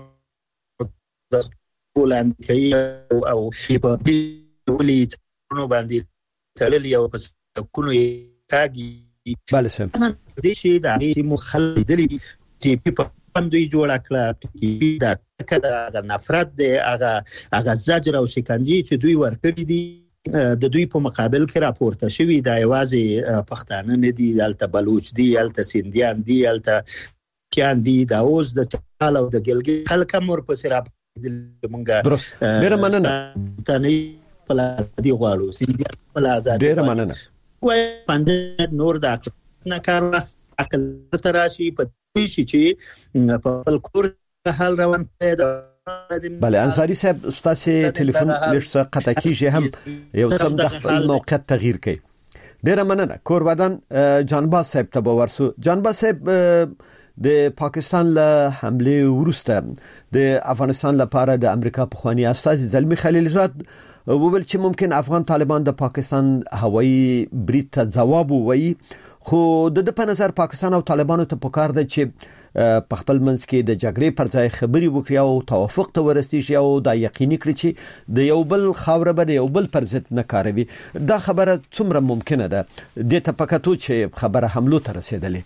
د پولند کې او په ولې نو باندې تړلې او په کونو کاږي بله سم دې شي د مخالدلي چې په دوی جوړ کړه دا کده نفرت دی هغه زجر او شکنجه چې دوی ورکړي دي د دوی په مقابل کې راپورته شوی دا یوازې پښتانه نه دي الته بلوچ دي الته سیندیان دي الته کیان دي دا اوس د چال او د ګلګي خلک مور په سر مونږه درست ډیر مننه تنه په دې غواړو سیندیان په آزاد ډیر مننه کوی پند نور دا نه کار عقل تراشي په شي چې په کور حال روان پیدا بله انصاری صاحب ستاسو ټلیفون لږ قطع کیږي هم یو څه د خپل موقعیت تغییر کړي ډیر مننه کوربدان جانباز صاحب ته ورسو جانباز صاحب د پاکستان له حمله ورسته د افغانستان لپاره د امریکا په خواني استاذ زلمی خلیلزاد وویل چې ممکن افغان طالبان د پاکستان هوایي برید ته ځواب ووایي خو د په نظر پاکستان او طالبانو ته پکار ده چې په خپل منځ کې د جګړې پر ځای خبري وکړي او توافق ته ورسیږي او دا یقیني کړي چې د یو بل خاوره به د یو بل پر ضد نه کاروي دا خبره څومره ممکنه ده د تپکاتو چې خبره حملو ته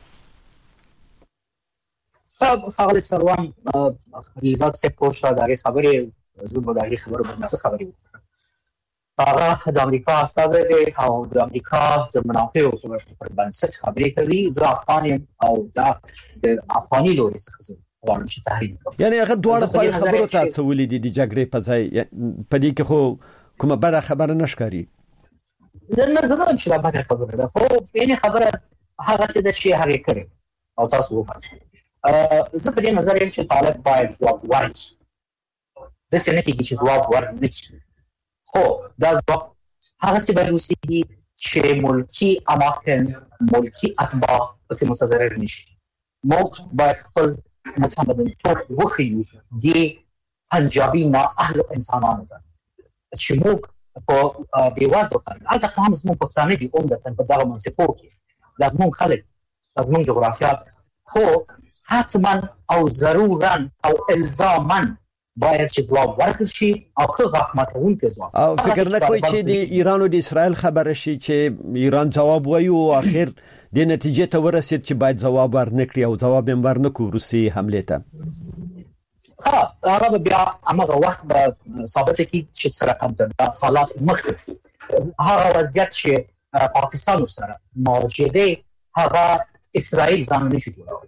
رسیدلې صاحب خالد سروان خلیزات سے پوښتنه دغه خبره زوب دغه خبره باندې خبري هغه د امریکا استاد دی او د امریکا د منافعو پر بنسټ خبرې کوي زه افغان او د افغاني لوري څخه غواړم چې تحریک وکړم یعنی هغه دواړه خو خبرو تاسو ولې د جګړې په ځای په دې کې خو کومه بده خبره نشکاري نه زموږ چې بده خبره ده خو یعنی خبره هغه څه د شي هغه کړی او تاسو وفات زه په دې نظر یم چې طالب باید ځواب ورکړي. داسې نه کېږي چې ځواب ورنه کړي، خو دا ځواب هغسې باید اوسېږي چې ملکي اماکن، ملکي اتباع پکې متضرر نه شي. موږ باید خپل متمدنتوب وښیو دې پنجابي نااهلو انسانانو ته چې موږ په بېوزلو خلک، هلته خو هم زموږ پښتانه دي عمدتاً په دغه منطقو کې، دا زموږ خلک، دا زموږ جغرافیا، خو حتما او ضرورا او الزاما باید چې ځواب ورکړل شي او که غاښ ماتونکی ځواب. او فکر نه کوئ چې د ایران او د اسرائیل خبره شي چې ایران ځواب وایي او اخر د نتیجې ته ورسید چې باید ځواب ورنکړي او ځواب یې ورنکړي روسي حمله ته؟ هغه بیا هغه وخت به ثابته کړي چې څه رقم د حالات مخکې هغه وضعیت چې پاکستان سره مواجه دی، هغه اسرائیل ځان نشي جوړولی.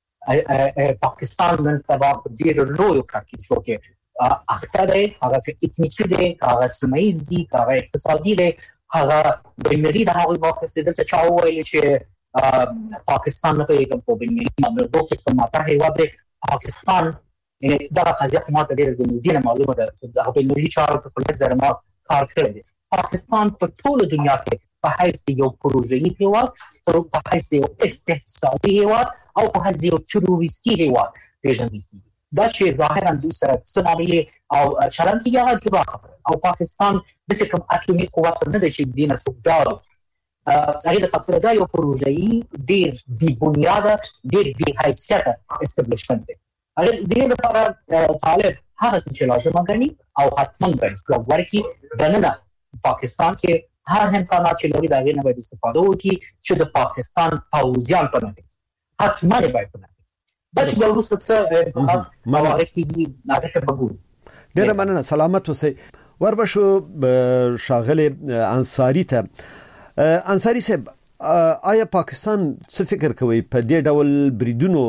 پاکستان نن سبا په ډېرو لویو کړکېچو کې اخته دی، هغه که اتنیکي دی، هغه سیمه ییز دی، هغه اقتصادي دی، هغه بینالمللي د هغوی موقف دی. دلته چا وویل چې پاکستان نه پوهېږم په بینالمللي معاملو کې کوم ماته هېواد دی. پاکستان دغه قضیه ما ته ډېره د نږدې نه معلومه ده، دغه بینالمللي چارو کې خو لږ ځله ما کار کړی دی. پاکستان په ټوله دنیا کې په حیث د یو پروژه‌یي هېواد، په حیث د یو استحصالي هېواد او په حیث د یو تروریستي هېواد پېژندل کېږي. دا چې ظاهراً دوی سره څه معاملې او چلند کېږي هغه جدا خبره. او پاکستان داسې کوم اټومي قوت نه دی چې دې نه څوک ډار وکړي. هغې د خاطره دا یو پروژه‌یي ډېر بې بنیاده، ډېر بې حیثیته اسټبلیشمنټ دی. دې لپاره طالب هغه څه چې لازمه ګڼي او حتما باید ځواب ورکړي. دننه پاکستان کې هر امکانات چې لري د هغې نه باید استفاده وکړي چې د پاکستان پوځیان په نفع حتما یې باید په نفع دا چې بیا وروسته څه هغې کېږي هغې ته به ګورو. ډېره مننه، سلامت اوسئ. وربشو ښاغلی انصاري ته. انصاري صاحب، آیا پاکستان څه فکر کوي په دې ډول بریدونو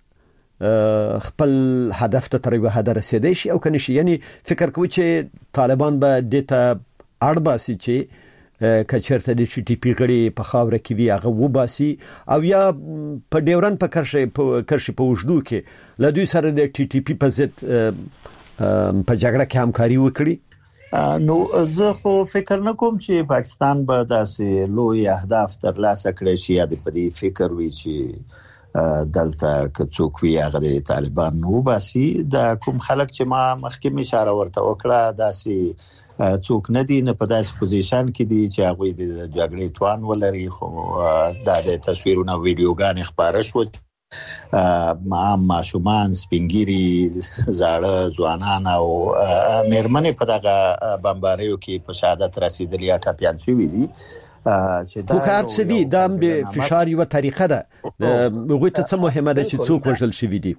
خپل هدف ته تر یوه حده رسیدای شي او که نه شي؟ یعنی فکر کوي چې طالبان به دې ته اړ باسي چې که چېرته د ټي ټي پي غړي په خاوره کې وي هغه وباسي او یا په ډیورن په کرښې په اوږدو کې له دوی سره د ټي ټي پي په ضد په جګړه کې همکاري وکړي؟ نو زه خو فکر نه کوم چې پاکستان به داسې لوی اهداف ترلاسه کړي شي یا د په دې فکر وي چې دلته که څوک وي هغه د طالبان وباسي. دا کوم خلک چې ما مخکې اشاره ورته وکړه داسې څوک نه دي، نه په داسې پوزیشن کې دي چې هغوی د جګړې توان ولري. خو دا د تصویرونه ویډیوګانې خپاره شوه، عام ماشومان، سپینګیري، زاړه ځوانان او میرمنې په دغه بمباریو کې په شهادت رسیدلي یا ټپیان شوي دي. خو کار څه دي؟ دا د فشار یوه طریقه ده. هغوی ته څه مهمه ده چې څوک وژل شوي دي؟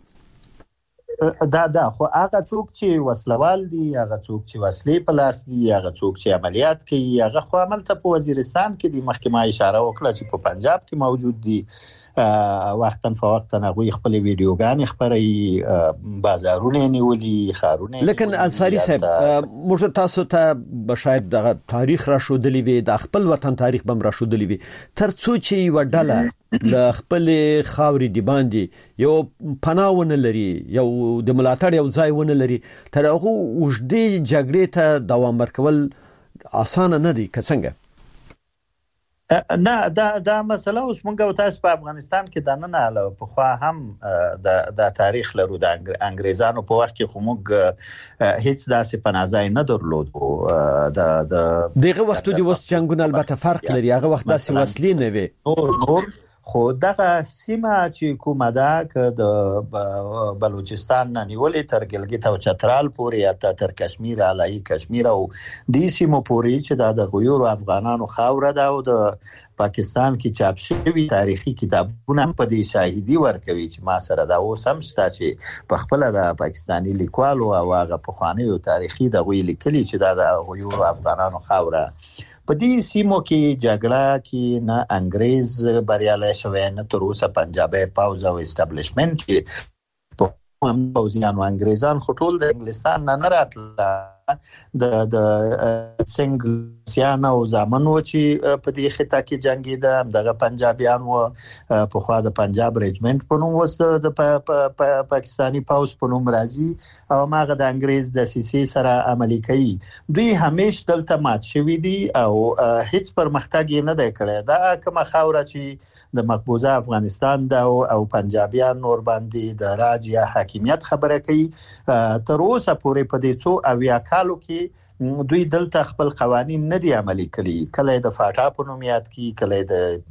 دا خو هغه څوک چې وسلوال دي، هغه څوک چې وسلې په لاس دي، هغه څوک چې عملیات کوي، هغه خو عملته په وزیرستان کې دي. مخکې ما اشاره وکړه چې په پنجاب کې موجود دي. وختاً فوقتاً هغوی خپل ویډیوګانې خپروي، بازارونه نیولي، ښارونه. لیکن انصاري صاحب، موږ تاسو ته به شاید دغه تاریخ راښودلی وي، د خپل وطن تاریخ به هم راښودلی وي، تر څو چې یوه ډله د خپلې خاورې د باندې یو پناه ونه لري، یو د ملاتړ یو ځای ونه لري، تر هغو اوږدې جګړې ته دوام ورکول اسانه نه دي که څنګه؟ نه، دا مسله اوس موږ او تاسو په افغانستان کې دننه پخوا هم د تاریخ لرو. د انګریزانو په وخت کې خو موږ هیڅ داسې پناه ځای نه درلودو. دغه وخت د اوس جنګونه البته فرق لري، هغه وخت داسې وسلې نه وي. نور خو دغه سیمه چې کومه ده که د بلوچستان نه نیولې تر ګلګت او چترال پورې یا تر کشمیر، علایي کشمیر او دې سیمو پورې چې دا د غیورو افغانانو خاوره ده او د پاکستان کې چاپ شوي تاریخي کتابونه په دې شاهدي ورکوي چې ما سره دا اوس هم شته چې په خپله د پاکستاني لیکوالو او هغه پخوانیو تاریخي دغوی لیکلي چې دا د غیورو افغانانو خاوره. په دې سیمو کې جګړه کې نه انګریز بریالی شوی، نه تر اوسه پنجابي پوځ او اسټابلیشمنټ چې په هم پوځیانو انګریزان خو ټول د انګلستان نه راتله، د سنگسیان او زامنو چې په دې خطه کې جنگیده دغه پنجابیان و په خوا د پنجاب ریجمنټ په نوم وسته د پاکستانی پاوس په نوم راځي او ماغه د انګريز د سیسي سره عملي کوي دوی همیش دلته مات شوی دي او هیڅ پرمختګ نه دی کړی دا کومه خاوره چې د مقبوضه افغانستان او پنجابیان نور باندې د راج یا حاکمیت خبره کوي تر اوسه پورې په دې څو اویا کالو کې دوی دلته خپل قوانين نه دي عملي کړي کله د فاټا په نوم یاد کی کله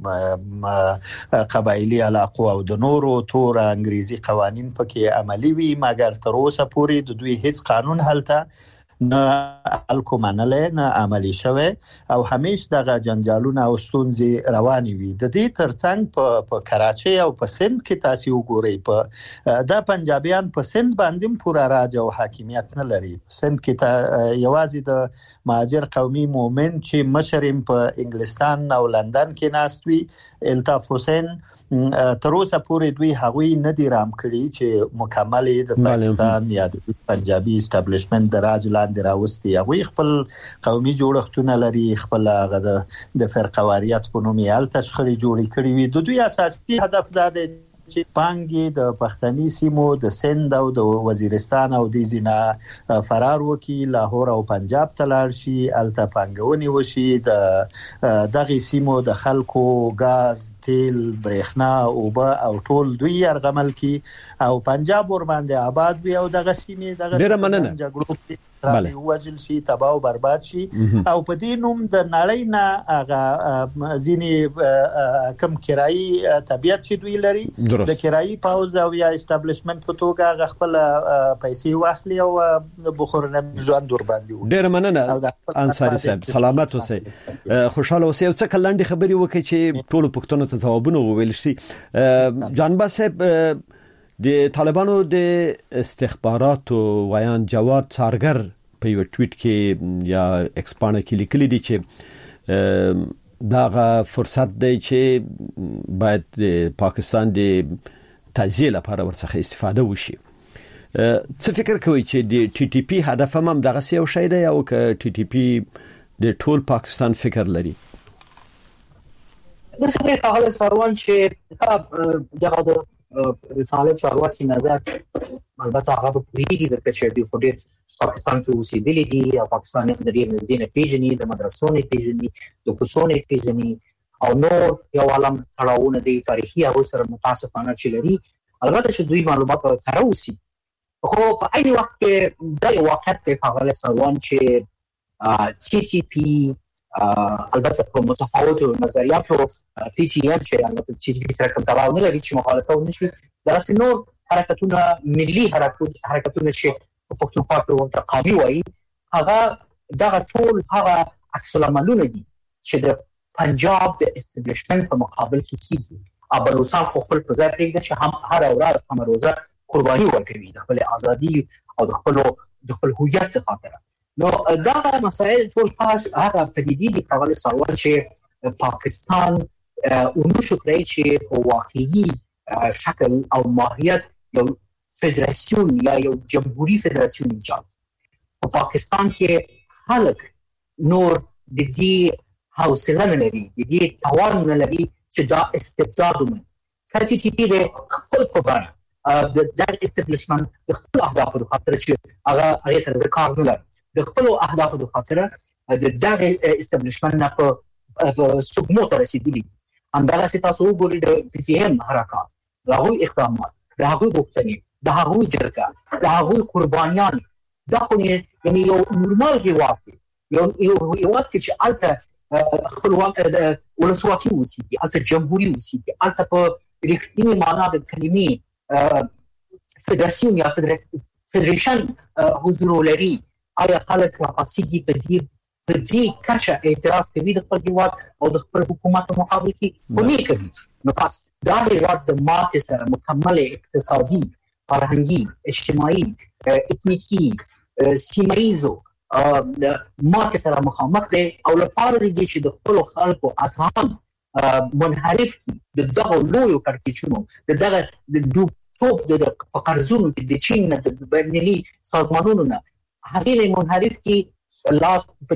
د قبایلی علاقو او د نورو تور انګریزي قوانين پکې عملي وي مګر تر اوسه پورې د دوی هیڅ قانون هلته نه الکومنل نه عملی شوه او همیش دغه جنجالونه او ستونزې روانې وي د دې ترڅنګ په کراچۍ او په سند کې تاسو وګورئ په د پنجابیان په سند باندې پورا راج او حاکمیت نه لري سند کې یوازې د مهاجر قومي مومنت چې مشرم په انګلستان او لندن کې ناستوي الطاف حسین تر اوسه پورې دوی هغوی نه دي رام کړی چې مکمل د پاکستان یا د پنجابي اسټابلیشمنت د راج لاندې راوستي هغوی خپل قومي جوړښتونه لري خپل هغه د فرقواریت په نوم یې الته شخړې جوړې کړې وي د دوی اساسي هدف دا دی چې پانګي د پښتني سیمو د سند او د وزیرستان او د زینا فرار وکي لاهور او پنجاب ته لاړ شي الته پانګونی وشي د دغه سیمو د خلکو غاز تیل برېښنا او او ټول دوی يرغمل کی او پنجاب ور باندې آباد وي او دغه سیمې دغه ډېر مننه جګړو وجل شي تباہ او برباد شي او په دې نوم د نړۍ نه هغه ځینی کم کرایي طبيعت چې دوی لري د کرایي پاوز او یا اسټابلیشمنت په توګه خپل پیسې واخلي او بخورنه ژوند ور باندې ډېر مننه انصاری صاحب سلامت اوسئ خوشاله اوسئ او څه کلاندې خبري وکړي چې ټول پښتون ته ځوابونه وویل شي جانبا صاحب د طالبانو د استخباراتو ویان جواد څارګر په یو ټویټ کې یا ایکسپانه کې لیکلي دي چې داغه فرصت دی چې باید د پاکستان د تجزیه لپاره ورڅخه استفاده وشي څه فکر کوي چې د ټي ټي پی هدف هم دغه یو شی دی او ک ټي ټي پی د ټول پاکستان فکر لري د څه په حال سروان چې دغه طالب چارواکي نظر البته هغه په دې ځکه چې دی په پاکستان کې اوسېدلې دي او پاکستان د دې نزدې پیژني د مدرسو پیژني د کوڅو پیژني او نور یو عالم تړاوونه دي تاریخي او سره متاسفانه چې لري البته چې دوی معلومات کاروسي خو په اې وخت کې د یو وخت په حواله سروان چې ټي ټي پی البته په متفاوتو نظریاتو ټي ټي ام چې البته چې سره کوم تړاو نه لري چې مخالفت ونشي دا نور حرکتونه ملي حرکتونه چې په پښتونخوا کې ورته قومي وایي هغه دغه ټول هغه عکس العملونه دي چې د پنجاب د استابلیشمنت په مقابل کې کیږي ابلوسان خپل په ځای پرېږدي چې هم هر ورځ هم روزه قرباني ورکوي د خپل ازادي او د خپل هویت لپاره نو دا مسائل ټول هغه پدیدې دي په اړه سوال چې پاکستان ونشو کړی چې په واقعي شکل او ماهیت یو فدراسیون یا یو جمهوریت فدراسیون ایجاد په پاکستان کې خلک نور د دې حوصله نه لري د دې توان نه لري چې دا استبداد ومني کله چې دې خپل قربان د استابلیشمنت د خپل اهدافو لپاره چې هغه سره کار نه لري د خپل اهدافو لپاره د دغه استابلیشمنت نه په سقوط ته رسیدلی همدغه تاسو وګورئ د پی ټی ایم حرکات دغه اقدامات دغه غوښتنې دغه جرګه دغه قربانیان دا خو یعنی یو نورمال هیواد یو هیواد چې البته خپل وخت د ولسواکي اوسېږي البته جمهوریت اوسېږي البته په رښتینې معنا د کلمې فدراسیون یا فدریشن حضور لري آیا خلک راپاسيږي په دې کچه اعتراض کوي د خپل هیواد او د خپل حکومت په مقابل کې خو نه کوي نو پس دا هیواد د ماتې سره مکمل اقتصادي فرهنګي اجتماعي اتنیکي سیمایزو ماتې سره مخامخ دی او لپاره دې چې د خپل خلکو اذهان منحرف کی د دغه لویو کړکېچونو د دغه د ټوپ د قرضونو د چین د بینالمللي سازمانونو نه هغه منحرف کی لاس په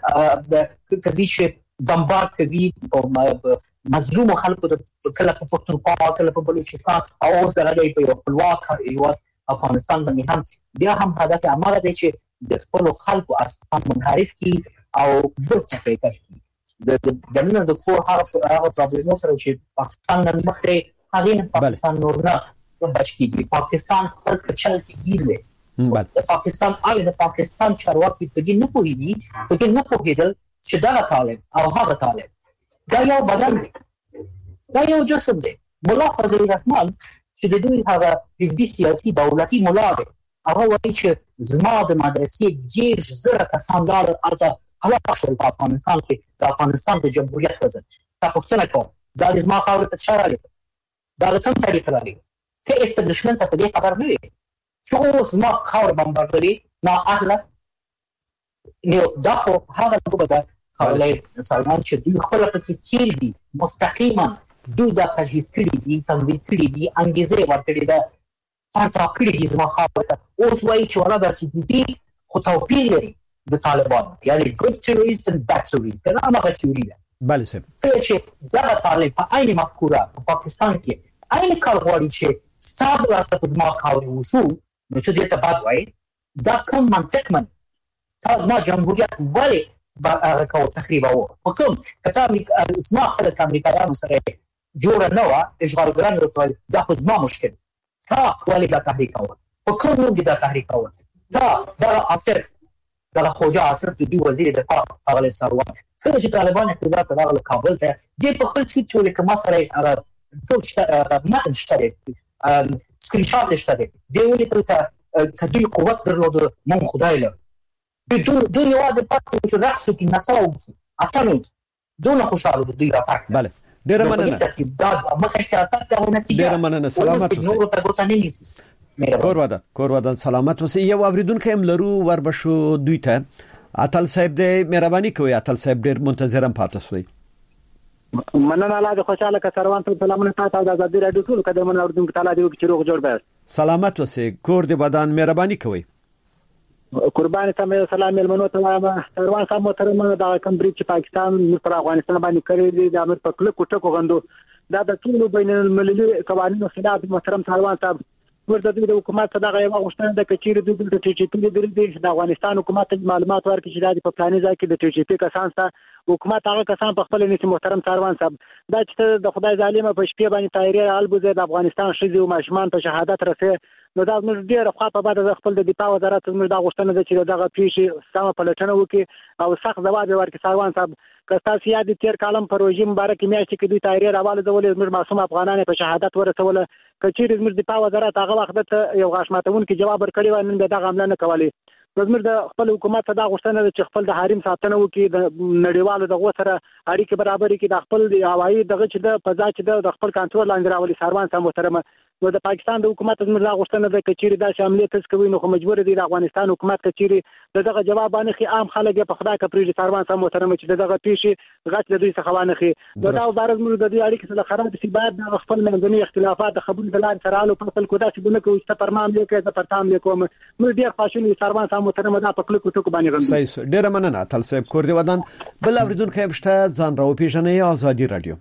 دې کدي چې بمبار کوي او مظلوم خلکو د کله په پښتونخوا کله په بلوچستان او اوس دغه په خپلواک هیواد افغانستان باندې هم بیا هم هدف امر دی چې د خپل خلکو اصلا منحرف کی او بل څه کوي د نن د کور هغه پرابلم سره چې پاکستان نن مخې هغه پاکستان نور نه بچی پاکستان خپل چل کې گیره د پاکستان اړ د پاکستان چارواکي ته نه پوهیږي ته نه پوهیدل چې دا طالب او هغه طالب دا یو بدن دی دا یو جسم دی مولا فضل الرحمن چې د دوی هغه حزبي سیاسي دولتي مولا دی هغه وایي چې زما د مدرسې ډیر زره کسان لار البته هغه شول په افغانستان کې د افغانستان د جمهوریت وزن تاسو څنګه کوم دا د زما خاور ته شارالي دا د کوم طریق راغلی چې استابلیشمنت په دې خبر نه دی چې اوس ما خاور بمباردوي نه اهله نو دا خو هغه په بده حواله سلمان چې دوی خپل په کې دي مستقیما دوی دا تجهیز کړی دي تمویل کړی دي انګیزه ورکړي دا تاسو کړی دي زما خاور ته اوس وایي چې ولا د چې خو توپیر لري د طالبان یعنی good terrorists and bad terrorists دا هغه تیوري ده بله سم چې دا طالب په عین مفکوره په پاکستان کې عین کار غواړي چې ستاسو راستو زما خاور وشو نو چې دې ته بعد وایي دا کوم منطق من تاسو ما جمهوریت ولی کو تقریبا و کوم کتاب اسماء خلک امریکایانو سره جوړ نه و اشغالګران ورته دا خو زما مشکل تا ولی دا تحریک اول کوم دې دا تحریک اول دا اثر دا خوجا اثر د دوی وزیر دفاع هغه سروان کله چې طالبان اقتدار ته راغله کابل ته دې په خپل کې ټول کومه سره هغه ټول نه نشته سکرین شاټ نشته دی ولې ته کدی قوت درلود مون خدای له دوی یوازې پاتې چې رقص کې نڅاو اتنو دونه خوشاله دوی راټاک بله ډیره مننه دا مخه سیاست ته ونتیجه ډیره مننه سلامت اوسئ نو ته ګوتنه نیسی کورودان سلامت اوسئ یو اوریدونکو هم لرو وربشو دوی ته اتل صاحب دې مهرباني کوي اتل صاحب ډیر منتظرم پاتې شوی مننه الله دې خوشاله ک سروان ته سلامونه تاسو د ازادي رادیو ټول قدمونه اوریدونکو تعالی دې وکړي روغ جوړ به سلامت اوسئ کور دې بدن مهرباني کوي قربان ته مې سلام ملمنو ته سروان صاحب محترم دا کوم بریټ چې پاکستان پر افغانستان باندې کړی دی د امر په کله کوټه کوغندو دا د ټول بین المللي قوانینو خلاف محترم سروان صاحب ورته د حکومت دغه یو غوښتنه د کچیر د ټي جي پی د افغانستان حکومت معلومات ورکړي چې د په پلاني ځای کې د ټي جي پی کسان ته حکومت هغه کسان په خپل نيسي محترم سروان صاحب دا چې د خدای ظالمه په شپې باندې طایره البوزه د افغانستان شذي او ماشومان په شهادت رسې نو دا موږ ډیر خو په بعد د خپل د دفاع وزارت موږ دا غوښتنه ده چې دغه پیښې سم پلټنه وکړي او سخت ځواب ورکړي سروان صاحب کستا سیادي تیر کالم پروژې مبارک میاشت کې دوی طایره راواله ډول موږ معصوم افغانان په شهادت ورسول کچیر موږ دفاع وزارت هغه وخت ته یو غاښماتون کې جواب ورکړی و نن دغه عمل نه کولی زموږ د خپل حکومت دا غوښتنه ده چې خپل د حریم ساتنه وکړي د نړیوالو دغه سره اړیکې برابرې کړي د خپل د هوایي دغه چې د فضا چې د خپل کنټرول لاندې راولي سروان صاحب محترم نو د پاکستان د حکومت زموږ دا غوښتنه ده چې دا شاملیت تاسو کوي نو خو مجبور دي د افغانستان حکومت چې دغه جواب باندې خي عام خلک په خدای کپریږي سروان صاحب محترم چې دغه پیښې غټ د دوی څخه وانه خي دا بارز موږ د دې اړیکې سره خراب شي بعد د خپل منځني اختلافات د خبرو د لارې سره له خپل کودا چې بونه کوي چې پرمام لیکي د پرتام لیکوم موږ ډیر خوشاله سروان صاحب محترم دا په کلو کوټو باندې غوښتل صحیح ډیر مننه تل صاحب کور دی ودان بل اوریدونکو هبشته ځان راو پیژنې ازادي رادیو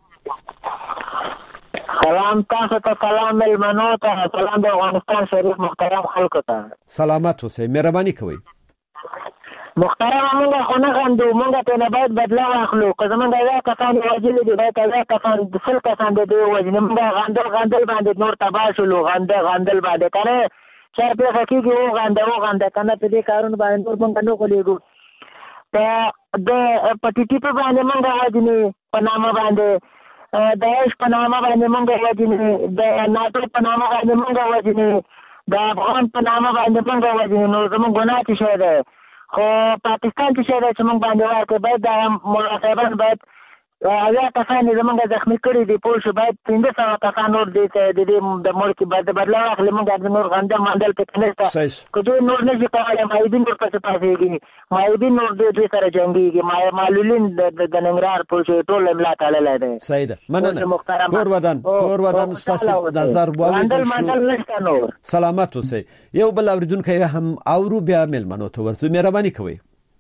سلام تاسو ته سلام ملمنو ته سلام د افغانستان شریف محترم خلکو ته سلامت اوسئ مهرباني کوئ محترم موږ خو نه غندو موږ ته نه باید بدلا واخلو که زمونږ یو کسان وژلي دي باید یو کسان د سل کسان د دوی وژني موږ غندل باندې نور تباه شولو غندل باندې کنه چار په حقیقي و غنده کنه په دې کارونه باندې نور موږ نه کولیږو ته د پټیټي په باندې موږ وژني په نامه باندې داعش په نامه باندې موږ وژني د ناتو په نامه باندې موږ وژني د افغان په نامه باندې موږ وژني نو زموږ ګناه څه شی ده خو پاکستان څه شی ده چې موږ باندې ورته باید د مراقبان باید هغه کسان زمونږ زخمی کړي دي پوه شو باید 1500 کسان نور دي د دې د ملک بدلا اخلي موږ د نور غندل مندل پکې نشته کله نور نشي کولای مایدین نور پسې پاسېږي مایدین نور دوی سره جنگيږي معلولین د ننګرهار پوه شو ټول املا تعالی دی صحیح ده مننه کور ودان استاد نظر مندل نشته نور سلامت اوسئ یو بل اوریدونکو هم اورو بیا ملمنو ته ورته مهرباني کوئ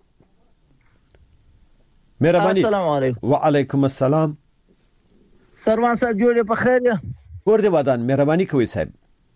مهرباني السلام علیکم وعلیکم السلام سروان صاحب جوړه په خیر کور دی ودان مهرباني کوئ صاحب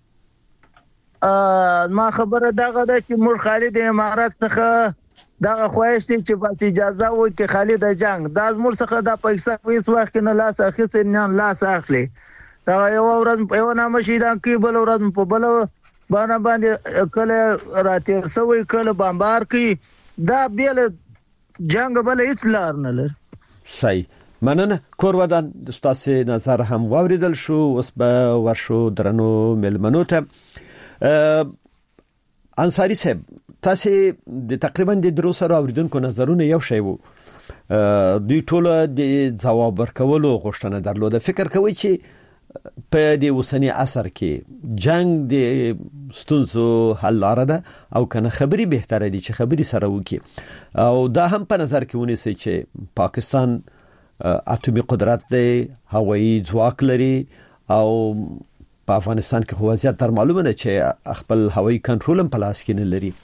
ما خبره دغه ده چې مور خالد امارات څخه دغه خواهش دي چې په اجازه وي چې خالد جنگ د مور څخه د پاکستان په هیڅ وخت نه لاس اخیستل نه لاس اخلي دا یو ورځ یو نامه شیدان کې بل ورځ په بل باندې کله راتیر سوی کله بمبار کی دا بیل جنگ بل هیڅ لار نه لر صحیح مننه کور ودان د تاسو نظر هم واوریدل شو اوس به ورشو درنو ملمنو ته انصاری صاحب تاسو د تقریبا د دروسره اوریدونکو نظرونه یو شی وو دوی ټول د جواب ورکولو غوښتنه درلوده فکر کوي چې په دې اوسنی عصر کې جنگ د ستونزو حل لاره ده او کنه خبري بهتره دي چې خبري سره وکي او دا هم په نظر کې ونیسي چې پاکستان اټومي قدرت دی هوایي ځواک لري او په افغانستان کې وضعیت تر معلومه نه چې خپل هوایي کنټرول هم په لاس کې نه لري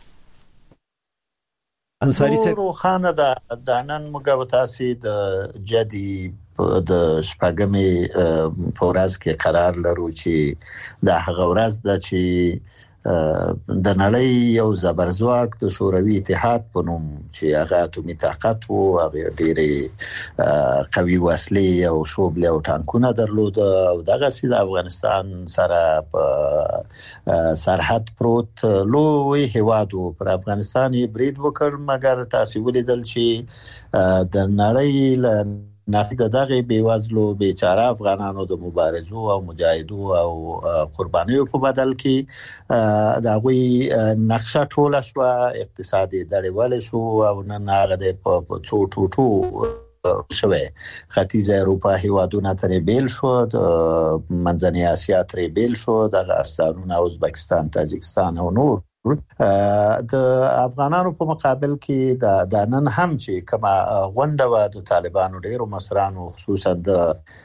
انصاری صاحب خانه د نن مګوتاسي د جدي د شپږمې پورز کې قرار لرو چې د هغه ورځ د چې د نړۍ یو زبرځواک د شوروي اتحاد په نوم چې هغه اتومي طاقت وو هغه ډېرې قوي وسلې او شوبلې او ټانکونه درلود او دغه سید افغانستان سره په سرحد پروت لوی هیواد پر افغانستان یې برید وکړ مګر تاسو ولیدل چې د نړۍ ناخد دغه بیوزلو بیچاره افغانانو د مبارزو او مجاهدو او قربانیو په بدل کې دا غوي نقشه ټوله شو اقتصادي دړیواله شو او نن هغه د په ټوټو شوه ختیځه اروپا هیوادونه ترې بیل شو د منځنۍ اسیا ترې بیل شو د افغانستان او ازبکستان تاجکستان او نور د افغانانو په مقابل کې د نن هم چې کما غونډه و د طالبانو ډیرو مشرانو خصوصا د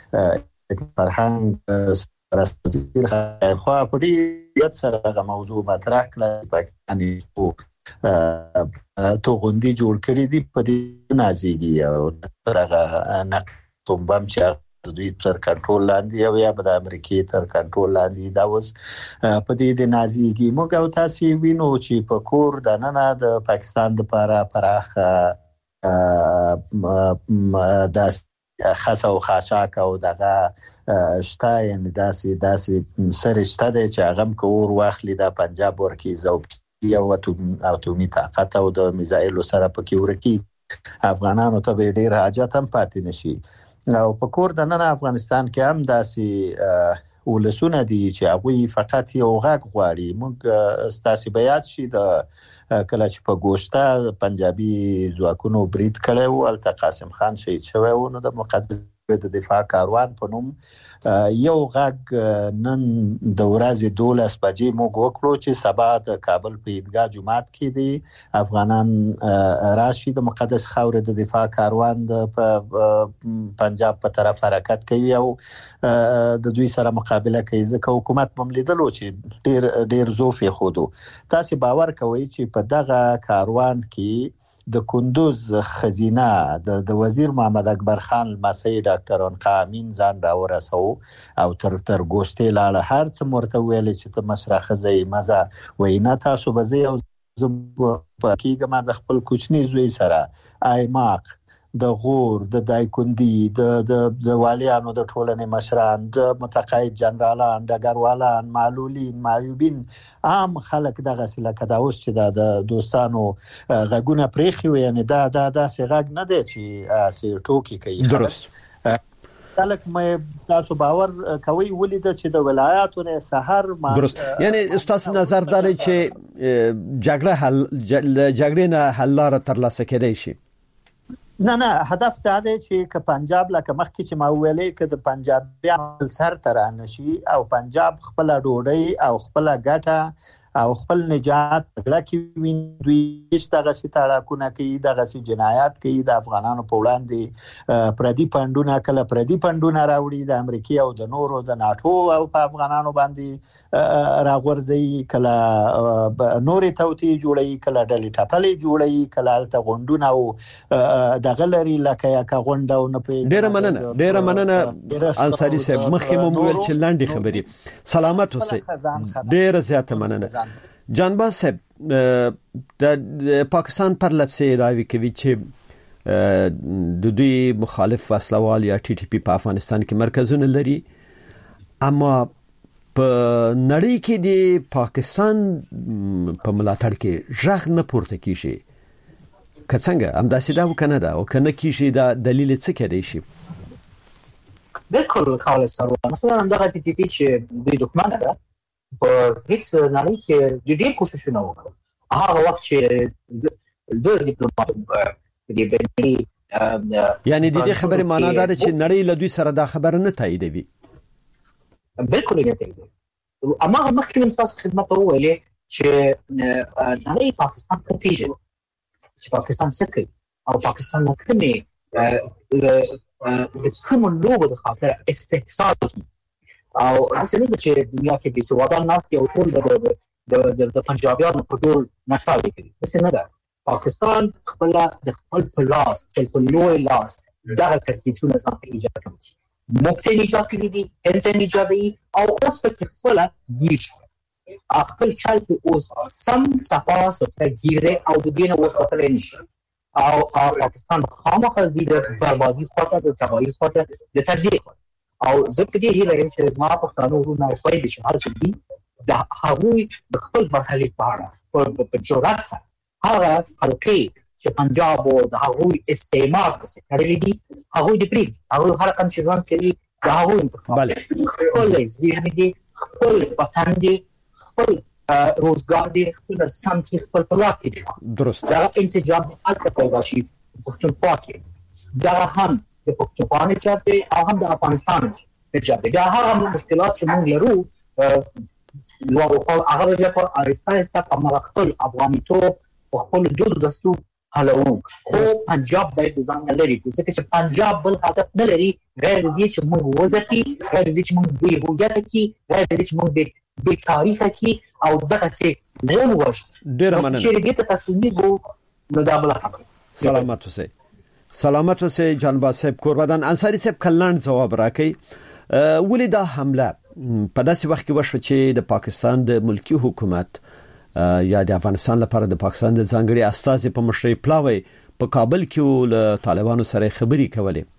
فرهنګ وزیر خیرخوا په دې سره موضوع مطرح کړه پاکستاني تو غوندي جوړ کړی دی په دې نازيږي او دغه نقطوم چې د دوی تر کنټرول لاندې او یا د امریکای تر کنټرول لاندې دا اوس په دې د نازيږي موږ او تاسو وینو چې په کور د نن د پاکستان لپاره پراخ د خاصه او خاصاک او دغه شته یعنی داسې سرشته دی چې هغه کور واخلي د پنجاب ورکی زوبکی او اتومي طاقت او د میزایلو سره پکې ورکی افغانانو ته ډیر حاجت هم پاتې نشي او په کور د نن افغانستان کې هم داسې ولسونه دي چې هغه فقط یو غږ غواړي موږ ستاسو بیات شي د کله چې په ګوشته پنجابي ځواکونو برید کړي او الته قاسم خان شهید شوی و نو د مقدس د دفاع کاروان په نوم یو غږ نن د ورځې 12 بجې موږ وکړو چې سبا د کابل په عیدګاه جمعات کې دی افغانان راشي د مقدس خاورې د دفاع کاروان د پنجاب په طرف حرکت کوي او د دوی سره مقابله کوي ځکه حکومت مملیدلو چې ډیر زوفي خودو تاسو باور کوئ چې په دغه کاروان کې د کندوز خزینه د وزیر محمد اکبر خان مسعود ډاکټر انقا امین ځان راورسو او تر ګوشتې لاله هر څه مرته ویل چې ته مشرخه مزه وینا تاسو به زه په کېګه د خپل کوچنی زوی سره ایماق د غور د دایکندي د والیانو د ټولنې مشران د متقاعد جنرالان ډګروالان معلولین معیوبین عام خلک دغه سلکه دا اوس چې د دوستانو غږونه پریخي یعنی دا غږ نه دی چې سي ټوکی کوي درست خلک مې تاسو باور کوي ولید چې د ولایاتو نه سحر درست یعنی تاسو نظر داري چې جګړه نه حل لاره ترلاسه کېدای شي نه هدف دا دی چې ک پنجاب لکه مخکې چې ما ویلې ک د پنجابیان سر تر نشي او پنجاب خپل ډوډۍ او خپل ګټه او خپل نجات لکه وین دوی دغه ستاړه کوي دغه جنایات کوي د افغانانو په وړاندې پردي پندونه کله پردي پندونه راوړي د امریکای او د نورو د ناتو او په افغانانو باندې راغورځي کله نورې توتي جوړي کله ډلې ټاپلې جوړي کله الته غونډونه او دغه لري لکه یا غونډه او نه په ډیره مننه انصاری صاحب مخکې مو ویل چې لاندې خبري سلامت اوسئ ډیره زیاته مننه جانباز صاحب د پاکستان پر لپسې راوي کوي چې د دوی مخالف وسلوال یا ټي ټي پی په افغانستان کې مرکزونه لري اما په نړۍ کې د پاکستان په ملاتړ کې ژغ نه پورته کیږي کڅنګ همداسې دا وکنه دا او کنه کیږي دا دلیل څه کېدای شي بالکل خالص سره مثلا همدغه ټي ټي پی چې دوی دښمن ده په هیڅ نړۍ کې د ډېر کوششونه وکړ هغه وخت چې زه ډیپلوماټ د بیني یعنی د دې خبرې معنا دا ده چې نړۍ له دوی سره دا خبره نه تاییدوي بالکل نه تاییدوي اما مخکې من تاسو خدمت وویلې چې نړۍ پاکستان ته پیژني چې پاکستان څه کوي او پاکستان د کوم لوبو د خاطر استحصال او اصلي چې دنیا کې د سوادان ناس یو ټول د پنجابیانو په ټول نشاوي کوي څه نه ده پاکستان خپل د خپل پلاس په لوی لاس دا کړکېچونه ځان ته ایجاد کړي مختلف ایجاد کړي دي انټرنیټ ایجادي او اوس په خپل دیش خپل چل کې اوس سم صفاس په ګیره او د دین اوس په لنشي او پاکستان خامخا زیاده بربادي خاطر د تباہی خاطر د تجزیه او زه په دې هیله یم چې زما پښتانه ورونه او فایده چې حل شي د هغوی د خپل مرحلې په اړه په جرأت سره هغه حلقې چې پنجاب او د هغوی استعمار کړي دي هغوی د پریږدي هغوی هر کوم چې ځان کوي د هغوی انتخاب خپل ذهن دي خپل وطن دي خپل روزګار دي خپل سم کې خپل پلاس دي درست دا انسجام البته پیدا شي پښتونخوا کې دا هم د پښتونخوا نجات دی او هم د افغانستان نجات دی دا هغه مشکلات چې موږ لرو نو هغه په آرستا په خپل افغانیتوب او خپل دود دستور حلو خو پنجاب باید ځان لري ځکه چې پنجاب بل هدف نه لري غیر دې چې موږ وځي غیر دې چې موږ به هویت کې غیر دې چې موږ د تاریخ کې او دغه څه نه وښه ډیر مننه چې دې ته تسلیمي نو دا بل خبره سلامت اوسئ سلامت اوسئ جانباز صاحب قربان انصاری صاحب کلان جواب راکړي ولې دا حمله په داسې وخت کې وشو چې د پاکستان د ملکی حکومت یا د افغانستان لپاره د پاکستان د ځانګړي استازي په مشرۍ پلاوي په کابل کې له طالبانو سره خبري کولې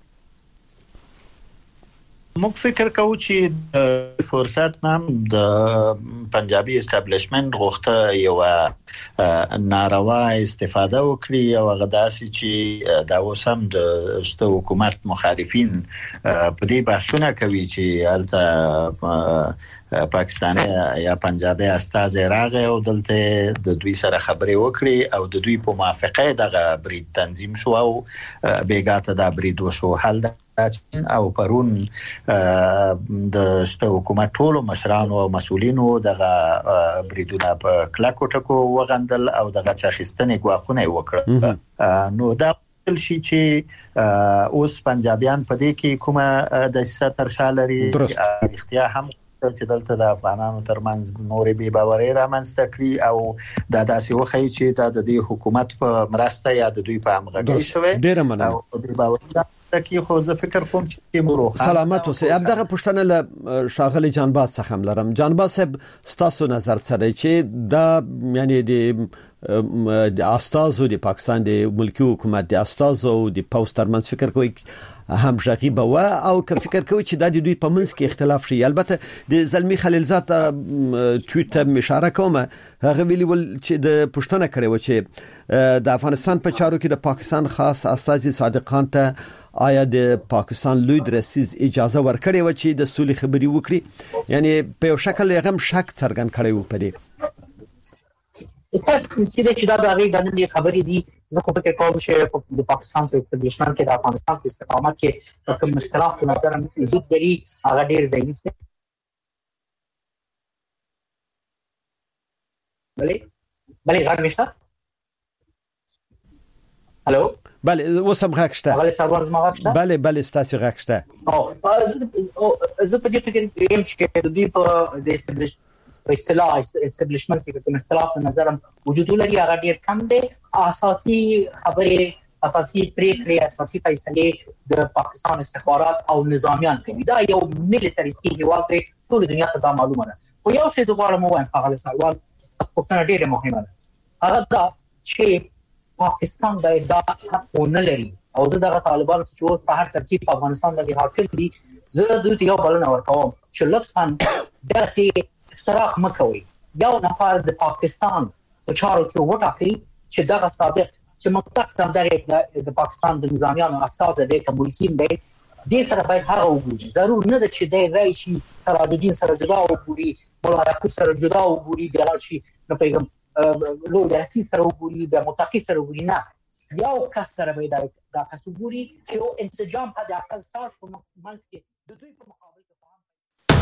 موږ فکر کوو چې فرصت نام د پنجابي اسټابلیشمنت غوښته یو ناروا استفاده وکړي او غداسي چې دا وسم د حکومت مخالفین په دې بحثونه کوي چې الته پاکستاني یا پنجابي استاد راغی او دلته د دوی سره خبرې وکړي او د دوی په موافقه دغه برید تنظیم شو او بیګاته دا برید وشو حل او پرون د حکومت ټولو مشرانو او مسؤلینو دغه بریدونه په کلاکو ټکو وغندل او دغه چاخستنې غواخونه وکړه نو دا شي چې اوس پنجابیان په دې کې کومه د ستر شالري اختیار هم چې دلته د افغانانو ترمنځ نورې بې باورۍ رامنځته کړي او دا داسې وخی چې د دې حکومت په مرسته یا د دوی په همغږۍ شوی ډېر مننه او بې باورۍ کې خو زه فکر کوم چې مروخ سلامت اوسئ دغه پښتنه له شاغلی جانباز څخه هم لرم جانباز صاحب ستاسو نظر څه دی چې دا یعنی د استازو د پاکستان د ملکی حکومت د استازو د پوسټ ترمنځ فکر کوي هم ژغي بوا او که فکر کوي چې د دوی په منځ کې اختلاف شي البته د زلمی خلیلزاد ټویټر اشاره کوم هغه ویلي ول چې د پښتنه کړي و چې د افغانستان په چارو کې د پاکستان خاص استازي صادق خان ته آیا د پاکستان لوی درسیز اجازه ورکړي و چې د سولې خبري وکړي یعنی په یو شکل هغه شک څرګند کړي و پدې چې دا د هغه باندې خبرې دي زه خو فکر کوم چې د پاکستان په دښمن کې د افغانستان په استقامت کې کوم اختلاف په نظر وجود لري هغه ډیر ضعیف دی. بله غږ نشته. هالو بله اوس هم غږ شته. هغه سوال زما غږ شته. بله ستاسو غږ شته. زه په دې فکر یم چې د دې په د استبلیشمنت کې کوم اختلاف نظر وجود لري هغه ډیر کم دی. اساسي خبره اساسي پریکړې اساسي فیصله د پاکستان استخبارات او نظامیان کوي. دا یو ملټریستي هیواد دی ټول دنیا ته دا معلومه ده. خو یو څه زه غواړم وایم هغه سوال پوښتنه ډیره مهمه ده. هغه دا چې پاکستان باید دا حق ونه لري او دغه طالبان چې اوس په هر ترتیب په افغانستان باندې حاکم دي زه دوی ته یو بلنه ورکوم چې لطفا داسې اختراق مکوئ. یو نفر د پاکستان په چارو کې وټاکي چې دغه صادق چې مطلق د پاکستان د نظامیانو استاد دی کومولتین دی دې سره باید هغه وګوري. ضرور نه ده چې د رئیسي سراج الدین سره جدا وګوري مولا یعقوب سره جدا وګوري د راشي نو پیغام لو د اصلي سره وګوري د متقی سره وګوري. نه یو کس سره باید دا کس وګوري چې او انسجام په د خپل تاسو په منځ کې د دوی په